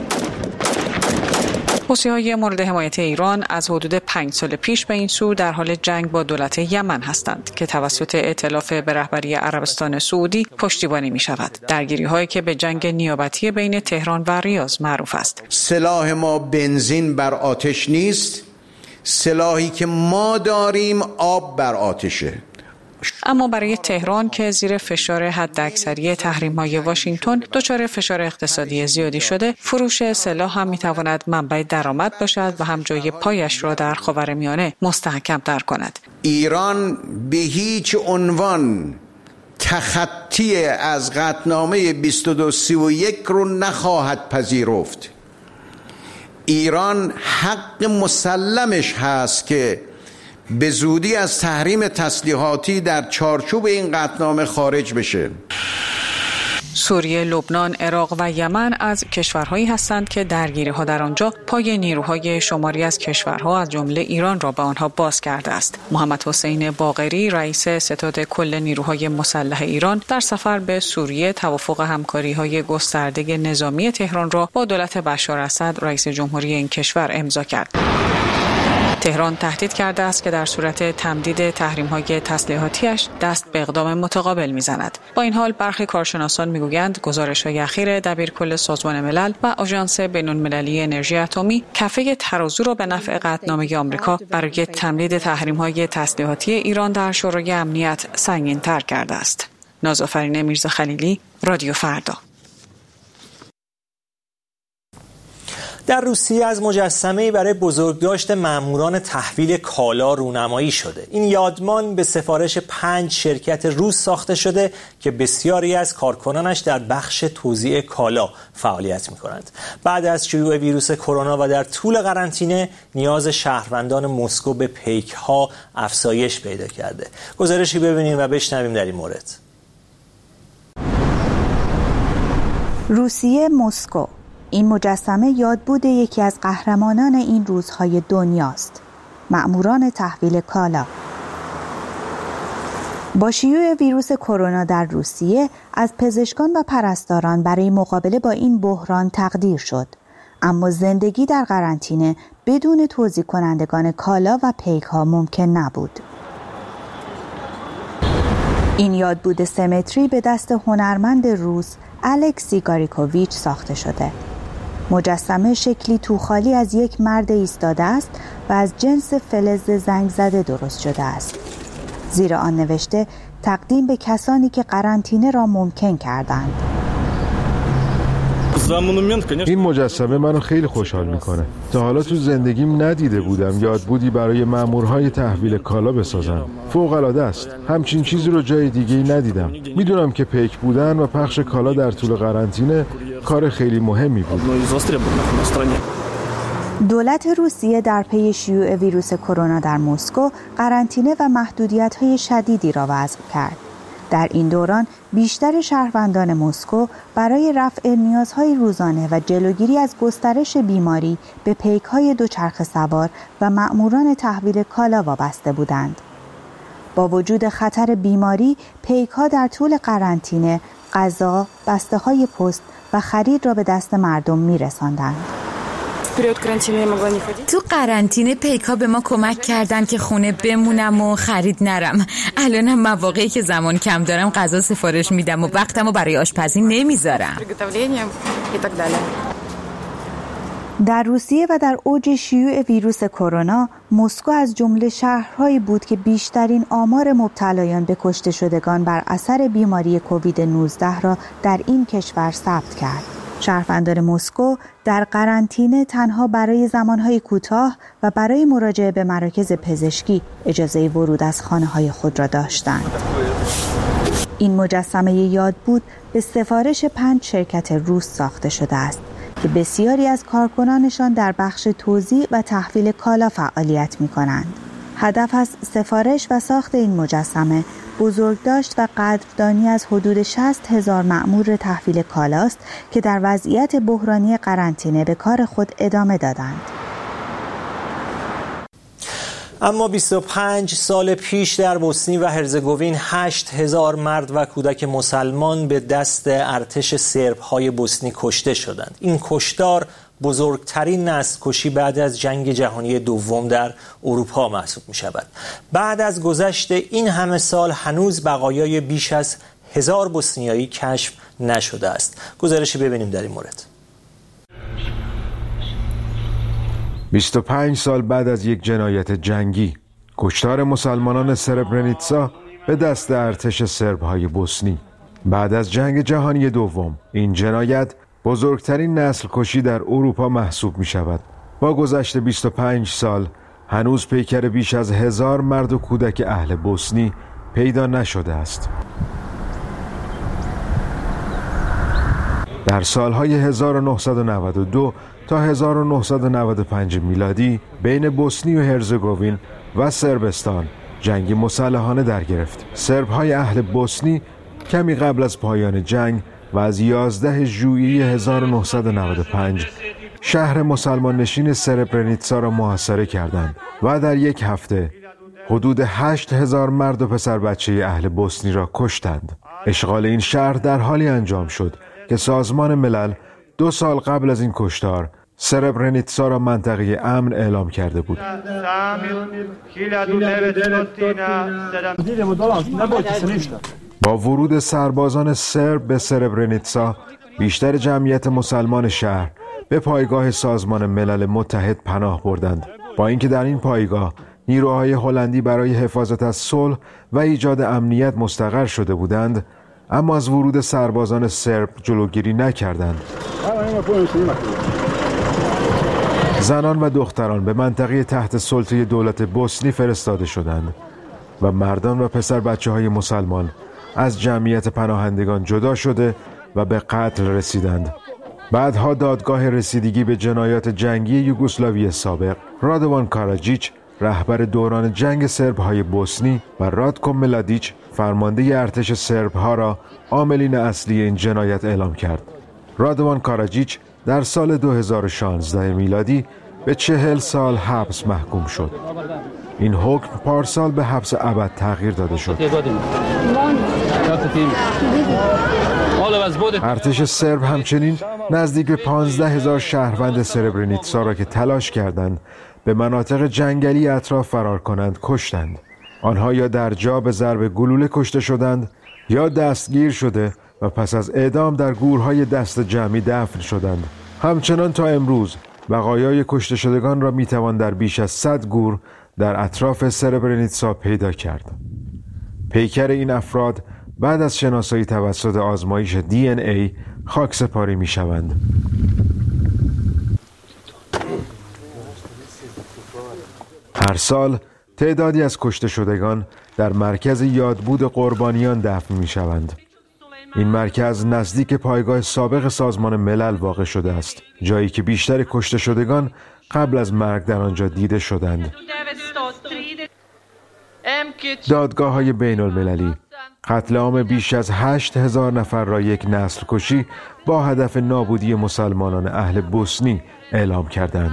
حوثی‌های مورد حمایت ایران از حدود پنج سال پیش به این سو در حال جنگ با دولت یمن هستند که توسط ائتلاف به رهبری عربستان سعودی پشتیبانی می شود. درگیری هایی که به جنگ نیابتی بین تهران و ریاض معروف است. سلاح ما بنزین بر آتش نیست، سلاحی که ما داریم آب بر آتشه. اما برای تهران که زیر فشار حداکثری تحریم‌های واشنگتن دچار فشار اقتصادی زیادی شده، فروش سلاح هم می‌تواند منبع درآمد باشد و هم جای پایش را در خاورمیانه مستحکم‌تر کند. ایران به هیچ عنوان تخطی از قطعنامه بیست و دو سی و یک رو نخواهد پذیرفت. ایران حق مسلمش هست که به زودی از تحریم تسلیحاتی در چارچوب این قطعنامه خارج بشه. سوریه، لبنان، عراق و یمن از کشورهایی هستند که درگیری‌ها در آنجا پای نیروهای شماری از کشورها از جمله ایران را به آنها باز کرده است. محمد حسین باقری، رئیس ستاد کل نیروهای مسلح ایران، در سفر به سوریه توافق همکاری‌های گسترده نظامی تهران را با دولت بشار اسد، رئیس جمهوری این کشور امضا کرد. تهران تهدید کرده است که در صورت تمدید تحریم‌های تسلیحاتیش دست به اقدام متقابل می‌زند. با این حال برخی کارشناسان می‌گویند گزارش‌های اخیر دبیرکل سازمان ملل و آژانس بین‌المللی انرژی اتمی کفه ترازو را به نفع قطعنامه آمریکا برای تمدید تحریم‌های تسلیحاتی ایران در شورای امنیت سنگین‌تر کرده است. نازآفرین میرزاخلیلی، رادیو فردا. در روسیه از مجسمه‌ای برای بزرگداشت ماموران تحویل کالا رونمایی شده. این یادمان به سفارش پنج شرکت روس ساخته شده که بسیاری از کارکنانش در بخش توزیع کالا فعالیت می‌کنند. بعد از شیوع ویروس کرونا و در طول قرنطینه نیاز شهروندان مسکو به پیک‌ها افزایش پیدا کرده. گزارشی ببینیم و بشنویم در این مورد. روسیه، مسکو. این مجسمه یادبود یکی از قهرمانان این روزهای دنیاست، مأموران تحویل کالا. با شیوع ویروس کرونا در روسیه از پزشکان و پرستاران برای مقابله با این بحران تقدیر شد، اما زندگی در قرنطینه بدون توزیع کنندگان کالا و پیک ها ممکن نبود. این یادبود سه متری به دست هنرمند روس الکسی گاریکوویچ ساخته شده. مجسمه شکلی توخالی از یک مرد ایستاده است و از جنس فلز زنگ زده درست شده است. زیر آن نوشته تقدیم به کسانی که قرنطینه را ممکن کردند. این مجسمه منو خیلی خوشحال میکنه. تا حالا تو زندگیم ندیده بودم یادبودی برای مامورهای تحویل کالا بسازم. فوق العاده است. همچین چیزی رو جای دیگه‌ای ندیدم. میدونم که پیک بودن و پخش کالا در طول قرنطینه کار خیلی مهمی بود. دولت روسیه در پی شیوع ویروس کرونا در مسکو قرنطینه و محدودیت‌های شدیدی را وضع کرد. در این دوران بیشتر شهروندان مسکو برای رفع نیازهای روزانه و جلوگیری از گسترش بیماری به پیک‌های دوچرخه سوار و مأموران تحویل کالا وابسته بودند. با وجود خطر بیماری، پیک‌ها در طول قرنطینه غذا، بسته‌های پست و خرید را به دست مردم می‌رساندند. تو قرنطینه پیکا به ما کمک کردن که خونه بمونم و خرید نرم. الانم مواقعی که زمان کم دارم غذا سفارش میدم و وقتمو برای آشپزی نمیذارم. در روسیه و در اوج شیوع ویروس کرونا، مسکو از جمله شهرهایی بود که بیشترین آمار مبتلایان به کشته شدگان بر اثر بیماری کووید نوزده را در این کشور ثبت کرد. شهروندان مسکو در قرنطینه تنها برای زمانهای کوتاه و برای مراجعه به مراکز پزشکی اجازه ورود از خانه‌های خود را داشتند. این مجسمه یاد بود به سفارش پنج شرکت روس ساخته شده است که بسیاری از کارکنانشان در بخش توزیع و تحویل کالا فعالیت می‌کنند. هدف از سفارش و ساخت این مجسمه بزرگداشت و قدردانی از حدود شصت هزار مأمور تحویل کالاست که در وضعیت بحرانی قرنطینه به کار خود ادامه دادند. اما بیست و پنج سال پیش در بوسنی و هرزگوین هشت هزار مرد و کودک مسلمان به دست ارتش سرب‌های بوسنی کشته شدند. این کشتار بزرگترین نسل کشی بعد از جنگ جهانی دوم در اروپا محسوب می شود. بعد از گذشت این همه سال هنوز بقایای بیش از هزار بوسنیایی کشف نشده است. گزارشی ببینیم در این مورد. بیست و پنج سال بعد از یک جنایت جنگی، کشتار مسلمانان سربرنیتسا به دست ارتش سرب‌های بوسنی. بعد از جنگ جهانی دوم، این جنایت بزرگترین نسل کشی در اروپا محسوب می شود. با گذشت بیست و پنج سال هنوز پیکر بیش از هزار مرد و کودک اهل بوسنی پیدا نشده است. در سالهای هزار و نهصد و نود و دو تا هزار و نهصد و نود و پنج میلادی بین بوسنی و هرزگوین و صربستان جنگی مسلحانه در گرفت. سرب‌های اهل بوسنی کمی قبل از پایان جنگ و از یازده ژوئیه هزار و نهصد و نود و پنج شهر مسلمان نشین سربرنیتسا را محاصره کردند و در یک هفته حدود هشت هزار مرد و پسر بچه اهل بوسنی را کشتند. اشغال این شهر در حالی انجام شد که سازمان ملل دو سال قبل از این کشتار سربرنیتسا را منطقه امن اعلام کرده بود. با ورود سربازان سرب به سربرنیتسا، بیشتر جمعیت مسلمان شهر به پایگاه سازمان ملل متحد پناه بردند. با اینکه در این پایگاه نیروهای هلندی برای حفاظت از صلح و ایجاد امنیت مستقر شده بودند، اما از ورود سربازان سرب جلوگیری نکردند. زنان و دختران به منطقه تحت سلطه دولت بوسنی فرستاده شدند و مردان و پسر بچه های مسلمان از جمعیت پناهندگان جدا شده و به قتل رسیدند. بعدها دادگاه رسیدگی به جنایات جنگی یوگسلاوی سابق، رادوان کاراجیچ رهبر دوران جنگ سرب‌های بوسنی و رادکو ملادیچ فرمانده ارتش سرب‌ها را عاملین اصلی این جنایت اعلام کرد. رادوان کاراجیچ در سال دو هزار و شانزده میلادی به چهل سال حبس محکوم شد. این حکم پارسال به حبس ابد تغییر داده شد. ارتش سرب همچنین نزدیک به پانزده هزار شهروند سربرنیتسا را که تلاش کردند به مناطق جنگلی اطراف فرار کنند کشتند. آنها یا در جا به ضرب گلوله کشته شدند یا دستگیر شده و پس از اعدام در گورهای دست جمعی دفن شدند. همچنان تا امروز بقایای کشته شدگان را میتوان در بیش از صد گور در اطراف سربرنیتسا پیدا کرد. پیکر این افراد بعد از شناسایی توسط آزمایش دی ان ای خاکسپاری می شوند. هر سال تعدادی از کشته شدگان در مرکز یادبود قربانیان دفن می شوند. این مرکز نزدیک پایگاه سابق سازمان ملل واقع شده است، جایی که بیشتر کشته شدگان قبل از مرگ در آنجا دیده شدند. دادگاه‌های بین المللی قتل عام بیش از هشت هزار نفر را یک نسل کشی با هدف نابودی مسلمانان اهل بوسنی اعلام کردند.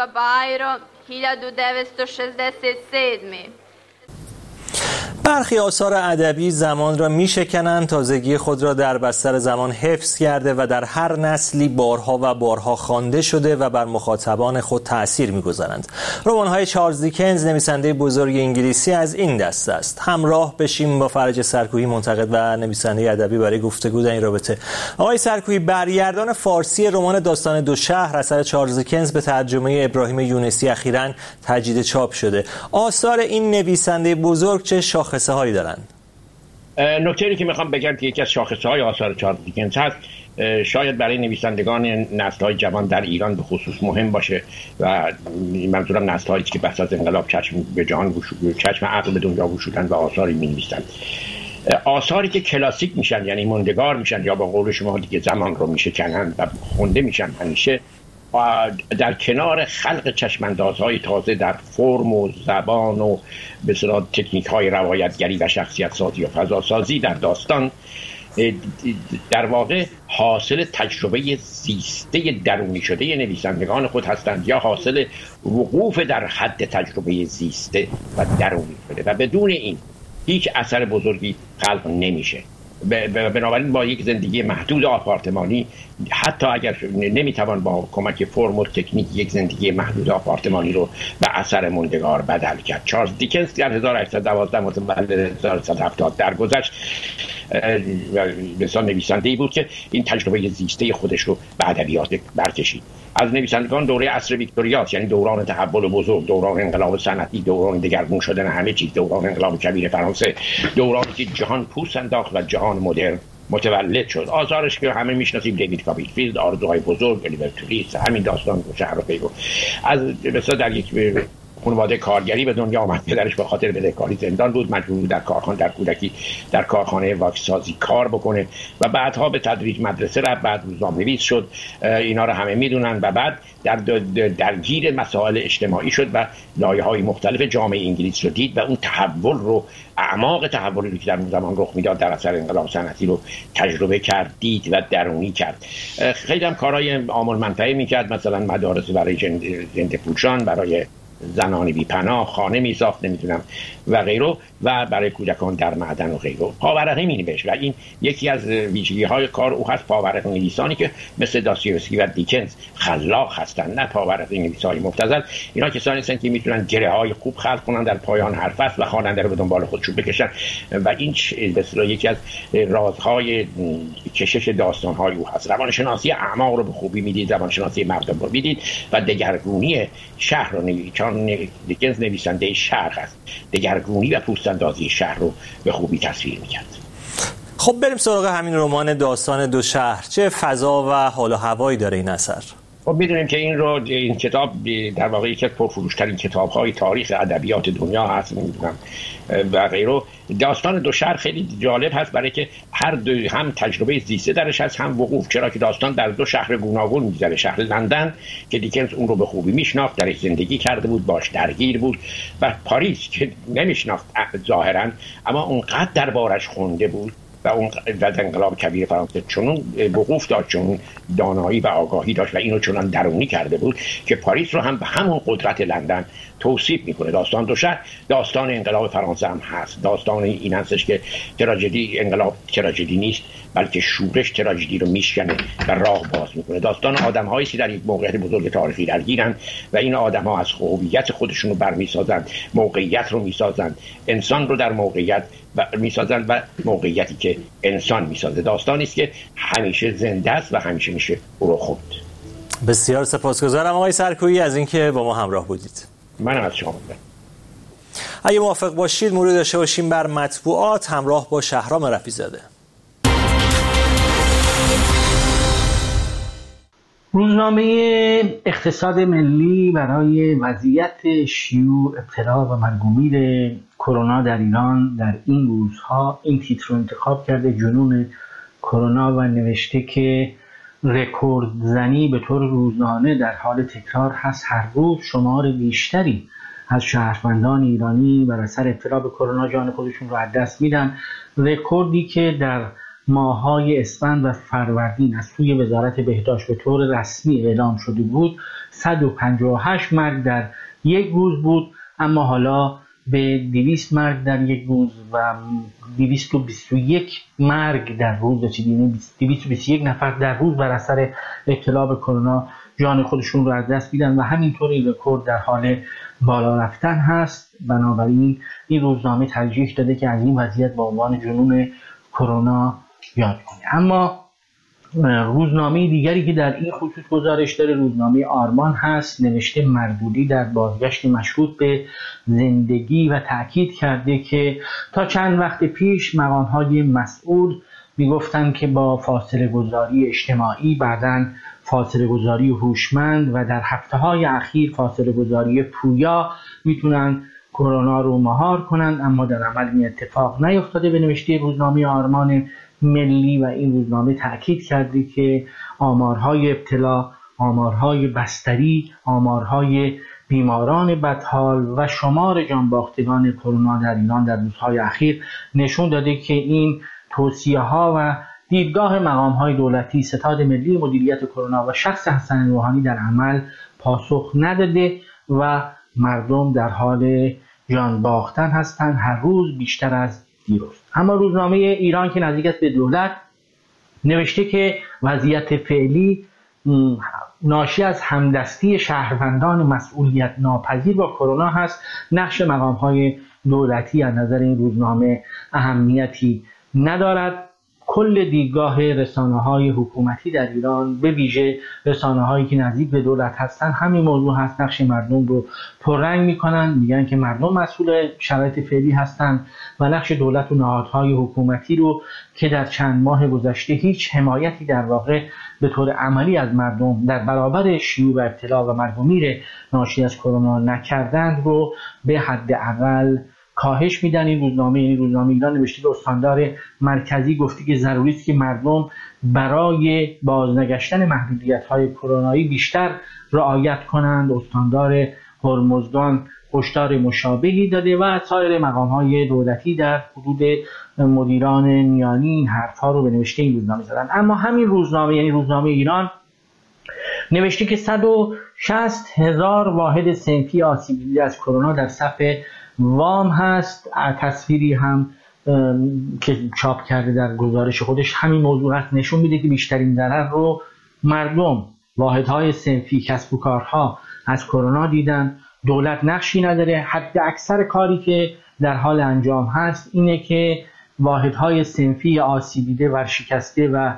برخی آثار ادبی زمان را می‌شکنند، تازگی خود را در بستر زمان حفظ کرده و در هر نسلی بارها و بارها خوانده شده و بر مخاطبان خود تأثیر می‌گذارند. رمان‌های چارلز دیکنز، نویسنده بزرگ انگلیسی، از این دسته است. همراه بشیم با فرج سرکویی، منتقد و نویسنده ادبی، برای گفتگو در این رابطه. آقای سرکویی، برگردان فارسی رمان داستان دو شهر اثر چارلز دیکنز به ترجمه ابراهیم یونسی اخیراً تجدید چاپ شده. آثار این نویسنده بزرگ چه شاخص هایی دارند؟ نکته‌ای که میخوام بگم که یکی از شاخصهای آثار چارلز دیکنز هست، شاید برای نویسندگان نسل‌های جوان در ایران به خصوص مهم باشه و منظورم نسل‌هایی که پس از انقلاب چشم به جهان گشودن، چشم عقل به دنیا گشودن و آثاری می‌نویسند. آثاری که کلاسیک میشن، یعنی موندگار میشن، یا با قول شما دیگه زمان رو میشکنن و خونده میشن همیشه، در کنار خلق چشماندازهای تازه در فرم و زبان و به اصطلاح تکنیک‌های روایتگری و شخصیت سازی و فضا سازی در داستان، در واقع حاصل تجربه زیسته درونی شده نویسندگان خود هستند یا حاصل وقوف در حد تجربه زیسته و درونی شده و بدون این هیچ اثر بزرگی خلق نمیشه. بنابراین با یک زندگی محدود آپارتمانی، حتی اگر نمیتوان با کمک فرم و تکنیک یک زندگی محدود آپارتمانی رو به اثر موندگار بدل کرد. چارلز دیکنز در هزار و هشتصد و دوازده متولد هزار و سیصد و هفتاد درگذشت، مثلا نویسنده‌ای بود که این تجربه زیسته خودش رو به ادبیات برکشید. از نویسندگان دوره عصر ویکتوریاست، یعنی دوران تحول بزرگ، دوران انقلاب صنعتی، دوران دگرگون شدن همه چیز، دوران انقلاب کبیر فرانسه، دورانی که جهان پوست انداخت و جهان مدرن متولد شد. آثارش که همه میشناسیم، دیوید کاپرفیلد، آرزوهای بزرگ، الیور توریست، همین داستان شهر و پیگو. از مثلا در یک خانواده کارگری به دنیا آمد. پدرش به خاطر بدهکاری زندان بود، مجبور در کارخانه در کودکی در کارخانه واکسازی کار بکنه و بعدها به تدریج مدرسه رفت، بعد روزنامه‌نویس شد. اینا رو همه میدونن و بعد در درگیر مسائل اجتماعی شد و لایه‌های مختلف جامعه انگلیس رو دید و اون تحول رو، اعماق تحولی که در اون زمان رخ میداد در اثر انقلاب صنعتی رو تجربه کرد، دید و درونی کرد. خیلی هم کارهای عامل منفعه میکرد، مثلا مدارس برای زنده پوشان، برای زنان بی پناه خانه می ساخت، نمیدونم و غیره، و برای کودکان در معدن و غیره. پاورقی می نوشت و این یکی از ویژگی های کار او هست. پاورقی نویسانی که مثل داستایوفسکی و دیکنز خلاق هستند، نه پاورقی نویسای مبتذل. اینا کسانی هستند که میتونن گره های خوب خلق کنن در پایان هر فصل و خواننده رو به دنبال خودشون بکشن و این به اصطلاح یکی از رازهای کشش داستان های او هست. روانشناسی اعماق رو به خوبی میدید، روانشناسی مردم رو میدید و دگرگونی شهر رو نویسید. دیکنز نویسنده شهر است، دگرگونی و پوستاندازی شهر رو به خوبی تصویر میکرد. خب بریم سراغ همین رمان داستان دو شهر. چه فضا و حال و هوایی داره این اثر؟ خب میدونیم که این رو این کتاب در واقع یکی از پرفروشترین کتاب‌های تاریخ ادبیات دنیا هست، میدونم و غیره. داستان دو شهر خیلی جالب هست برای که هر دو هم تجربه زیسته درش هست، هم وقوف، چرا که داستان در دو شهر گوناگون می‌گذره. شهر لندن که دیکنز اون رو به خوبی میشناخت، درش زندگی کرده بود، باش درگیر بود، و پاریس که نمیشناخت ظاهراً اما اونقدر دربارش خونده بود و اون و انقلاب کبیر فرانسه چنون وقوف داشت، چنون دانایی و آگاهی داشت و اینو چنان درونی کرده بود که پاریس رو هم به همون قدرت لندن توصیف میکنه. داستان دو شهر داستان انقلاب فرانسه هم هست. داستان این هستش که تراژدی انقلاب تراژدی نیست، بلکه شورش تراژدی رو میشکنه و راه باز میکنه. داستان آدم‌هایی که در یک موقعیت بزرگ تاریخی درگیرن و این آدم‌ها از هویت خودشون رو برمی‌سازند، موقعیت رو می‌سازند، انسان رو در موقعیت می‌سازند و موقعیتی که انسان می‌سازه. داستانی است که همیشه زنده است و همیشه میشه او رو خوند. بسیار سپاسگزارم آقای سرکویی از اینکه با ما همراه بودید. منم از شما ممنونم. اگه موافق باشید مرور داشته باشیم بر مطبوعات همراه با شهرام رفیع‌زاده. روزنامه اقتصاد ملی برای وضعیت شیوع ابتلا و مرگومیر کرونا در ایران در این روزها این تیتر رو انتخاب کرده: جنون کرونا و نوشته که رکورد زنی به طور روزانه در حال تکرار هست. هر روز شمار بیشتری از شهروندان ایرانی بر اثر ابتلا به کرونا جان خودشون رو از دست میدن. رکوردی که در ماه‌های اسفند و فروردین از سوی وزارت بهداشت به طور رسمی اعلام شده بود صد و پنجاه و هشت مرگ در یک روز بود، اما حالا به دویست مرگ در یک روز و دویست و بیست و یک مرگ در روز رسیدیم. دویست و بیست و یک نفر در روز بر اثر ابتلا به کرونا جان خودشون رو از دست میدن و همینطور این رکورد در حال بالا رفتن هست. بنابراین این روزنامه ترجیح داده که از این وضعیت با عنوان جنون کرونا یاد کنه. اما روزنامه دیگری که در این خصوص گزارش داره روزنامه آرمان هست. نوشته مردودی در بازگشت مشروط به زندگی و تأکید کرده که تا چند وقت پیش مقام‌های مسئول میگفتن که با فاصله گذاری اجتماعی، بعداً فاصله گذاری هوشمند و در هفته‌های اخیر فاصله گذاری پویا میتونن کرونا رو مهار کنند، اما در عمل این اتفاق نیفتاده. به نوشته روزنامه آرمان ملی و این روزنامه تأکید کرده که آمارهای ابتلا، آمارهای بستری، آمارهای بیماران بدحال و شمار جانباختگان کرونا در ایران در روزهای اخیر نشون داده که این توصیه ها و دیدگاه مقام های دولتی، ستاد ملی مدیریت کرونا و شخص حسن روحانی در عمل پاسخ نداده و مردم در حال جان باختن هستند، هر روز بیشتر از دیروز. اما روزنامه ایران که نزدیک است به دولت نوشته که وضعیت فعلی ناشی از همدستی شهروندان مسئولیت ناپذیر با کرونا هست. نقش مقام های دولتی از نظر این روزنامه اهمیتی ندارد. کل دیدگاه رسانه‌های حکومتی در ایران، به ویژه رسانه‌هایی که نزدیک به دولت هستند، همین موضوع هست. نقش مردم رو پررنگ می‌کنن، میگن که مردم مسئول شرایط فعلی هستند و نقش دولت و نهادهای حکومتی رو که در چند ماه گذشته هیچ حمایتی در واقع به طور عملی از مردم در برابر شیوع و ابتلا و مرگ و میر ناشی از کرونا نکردند رو به حداقل کاهش میدن. این روزنامه یعنی روزنامه ایران نوشته که استاندار مرکزی گفته که ضروری است که مردم برای بازنگشتن محدودیت‌های کرونایی بیشتر رعایت کنند. استاندار هرمزگان هشدار مشابهی داده و سایر مقام‌های دولتی در حدود مدیران میانی این حرف‌ها رو به نوشته این روزنامه زدن. اما همین روزنامه یعنی روزنامه ایران نوشته که صد و شصت هزار واحد صنفی آسیب دیده از کرونا در صف وام هست. تصویری هم که چاپ کرده در گزارش خودش همین موضوع هست، نشون میده که بیشترین ضرر رو مردم، واحدهای صنفی، کسب و کارها از کرونا دیدن. دولت نقشی نداره. حد اکثر کاری که در حال انجام هست اینه که واحدهای صنفی آسیب دیده، ورشکسته و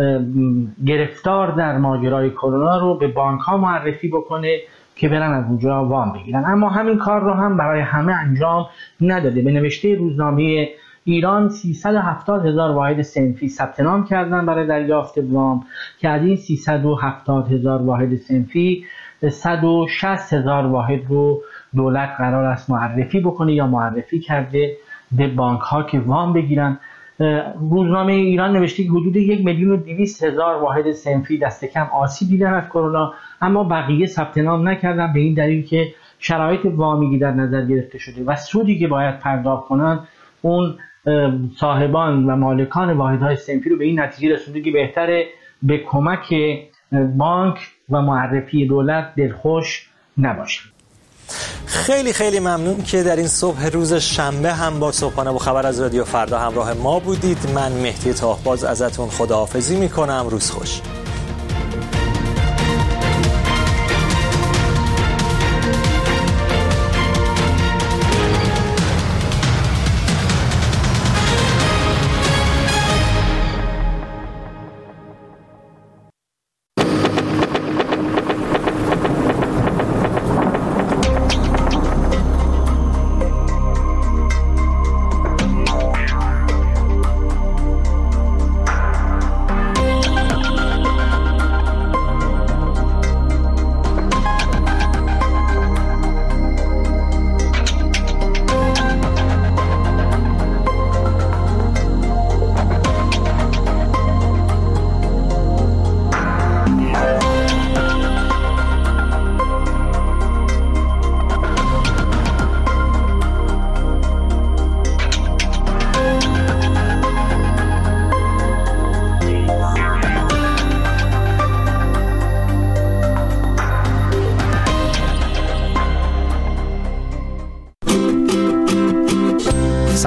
گرفتار در ماجرای کرونا رو به بانک ها معرفی بکنه که برن از اونجا وام بگیرن، اما همین کار رو هم برای همه انجام نداده. به نوشته روزنامه ایران سیصد و هفتاد هزار واحد صنفی ثبت نام کردن برای دریافت وام که از این سیصد و هفتاد هزار واحد صنفی صد و شصت هزار واحد رو دولت قرار است معرفی بکنه یا معرفی کرده به بانک ها که وام بگیرن. روزنامه ایران نوشته که حدود یک میلیون و دویست هزار واحد صنفی دست کم آسیب دیدن از کرونا، اما بقیه ثبت نام نکردن به این دلیل که شرایط وامیگی در نظر گرفته شده و سودی که باید پرداخت کنن اون صاحبان و مالکان واحدهای صنفی رو به این نتیجه رسونده که بهتره به کمک بانک و معرفی دولت دلخوش نباشه. خیلی خیلی ممنون که در این صبح روز شنبه هم با صبحانه و خبر از رادیو فردا همراه ما بودید. من مهدی تاهباز ازتون خداحافظی میکنم. روز خوش.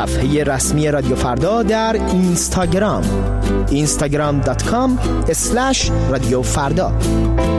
صفحه رسمی رادیو فردا در اینستاگرام اینستاگرام دات کام اسلش رادیو فردا.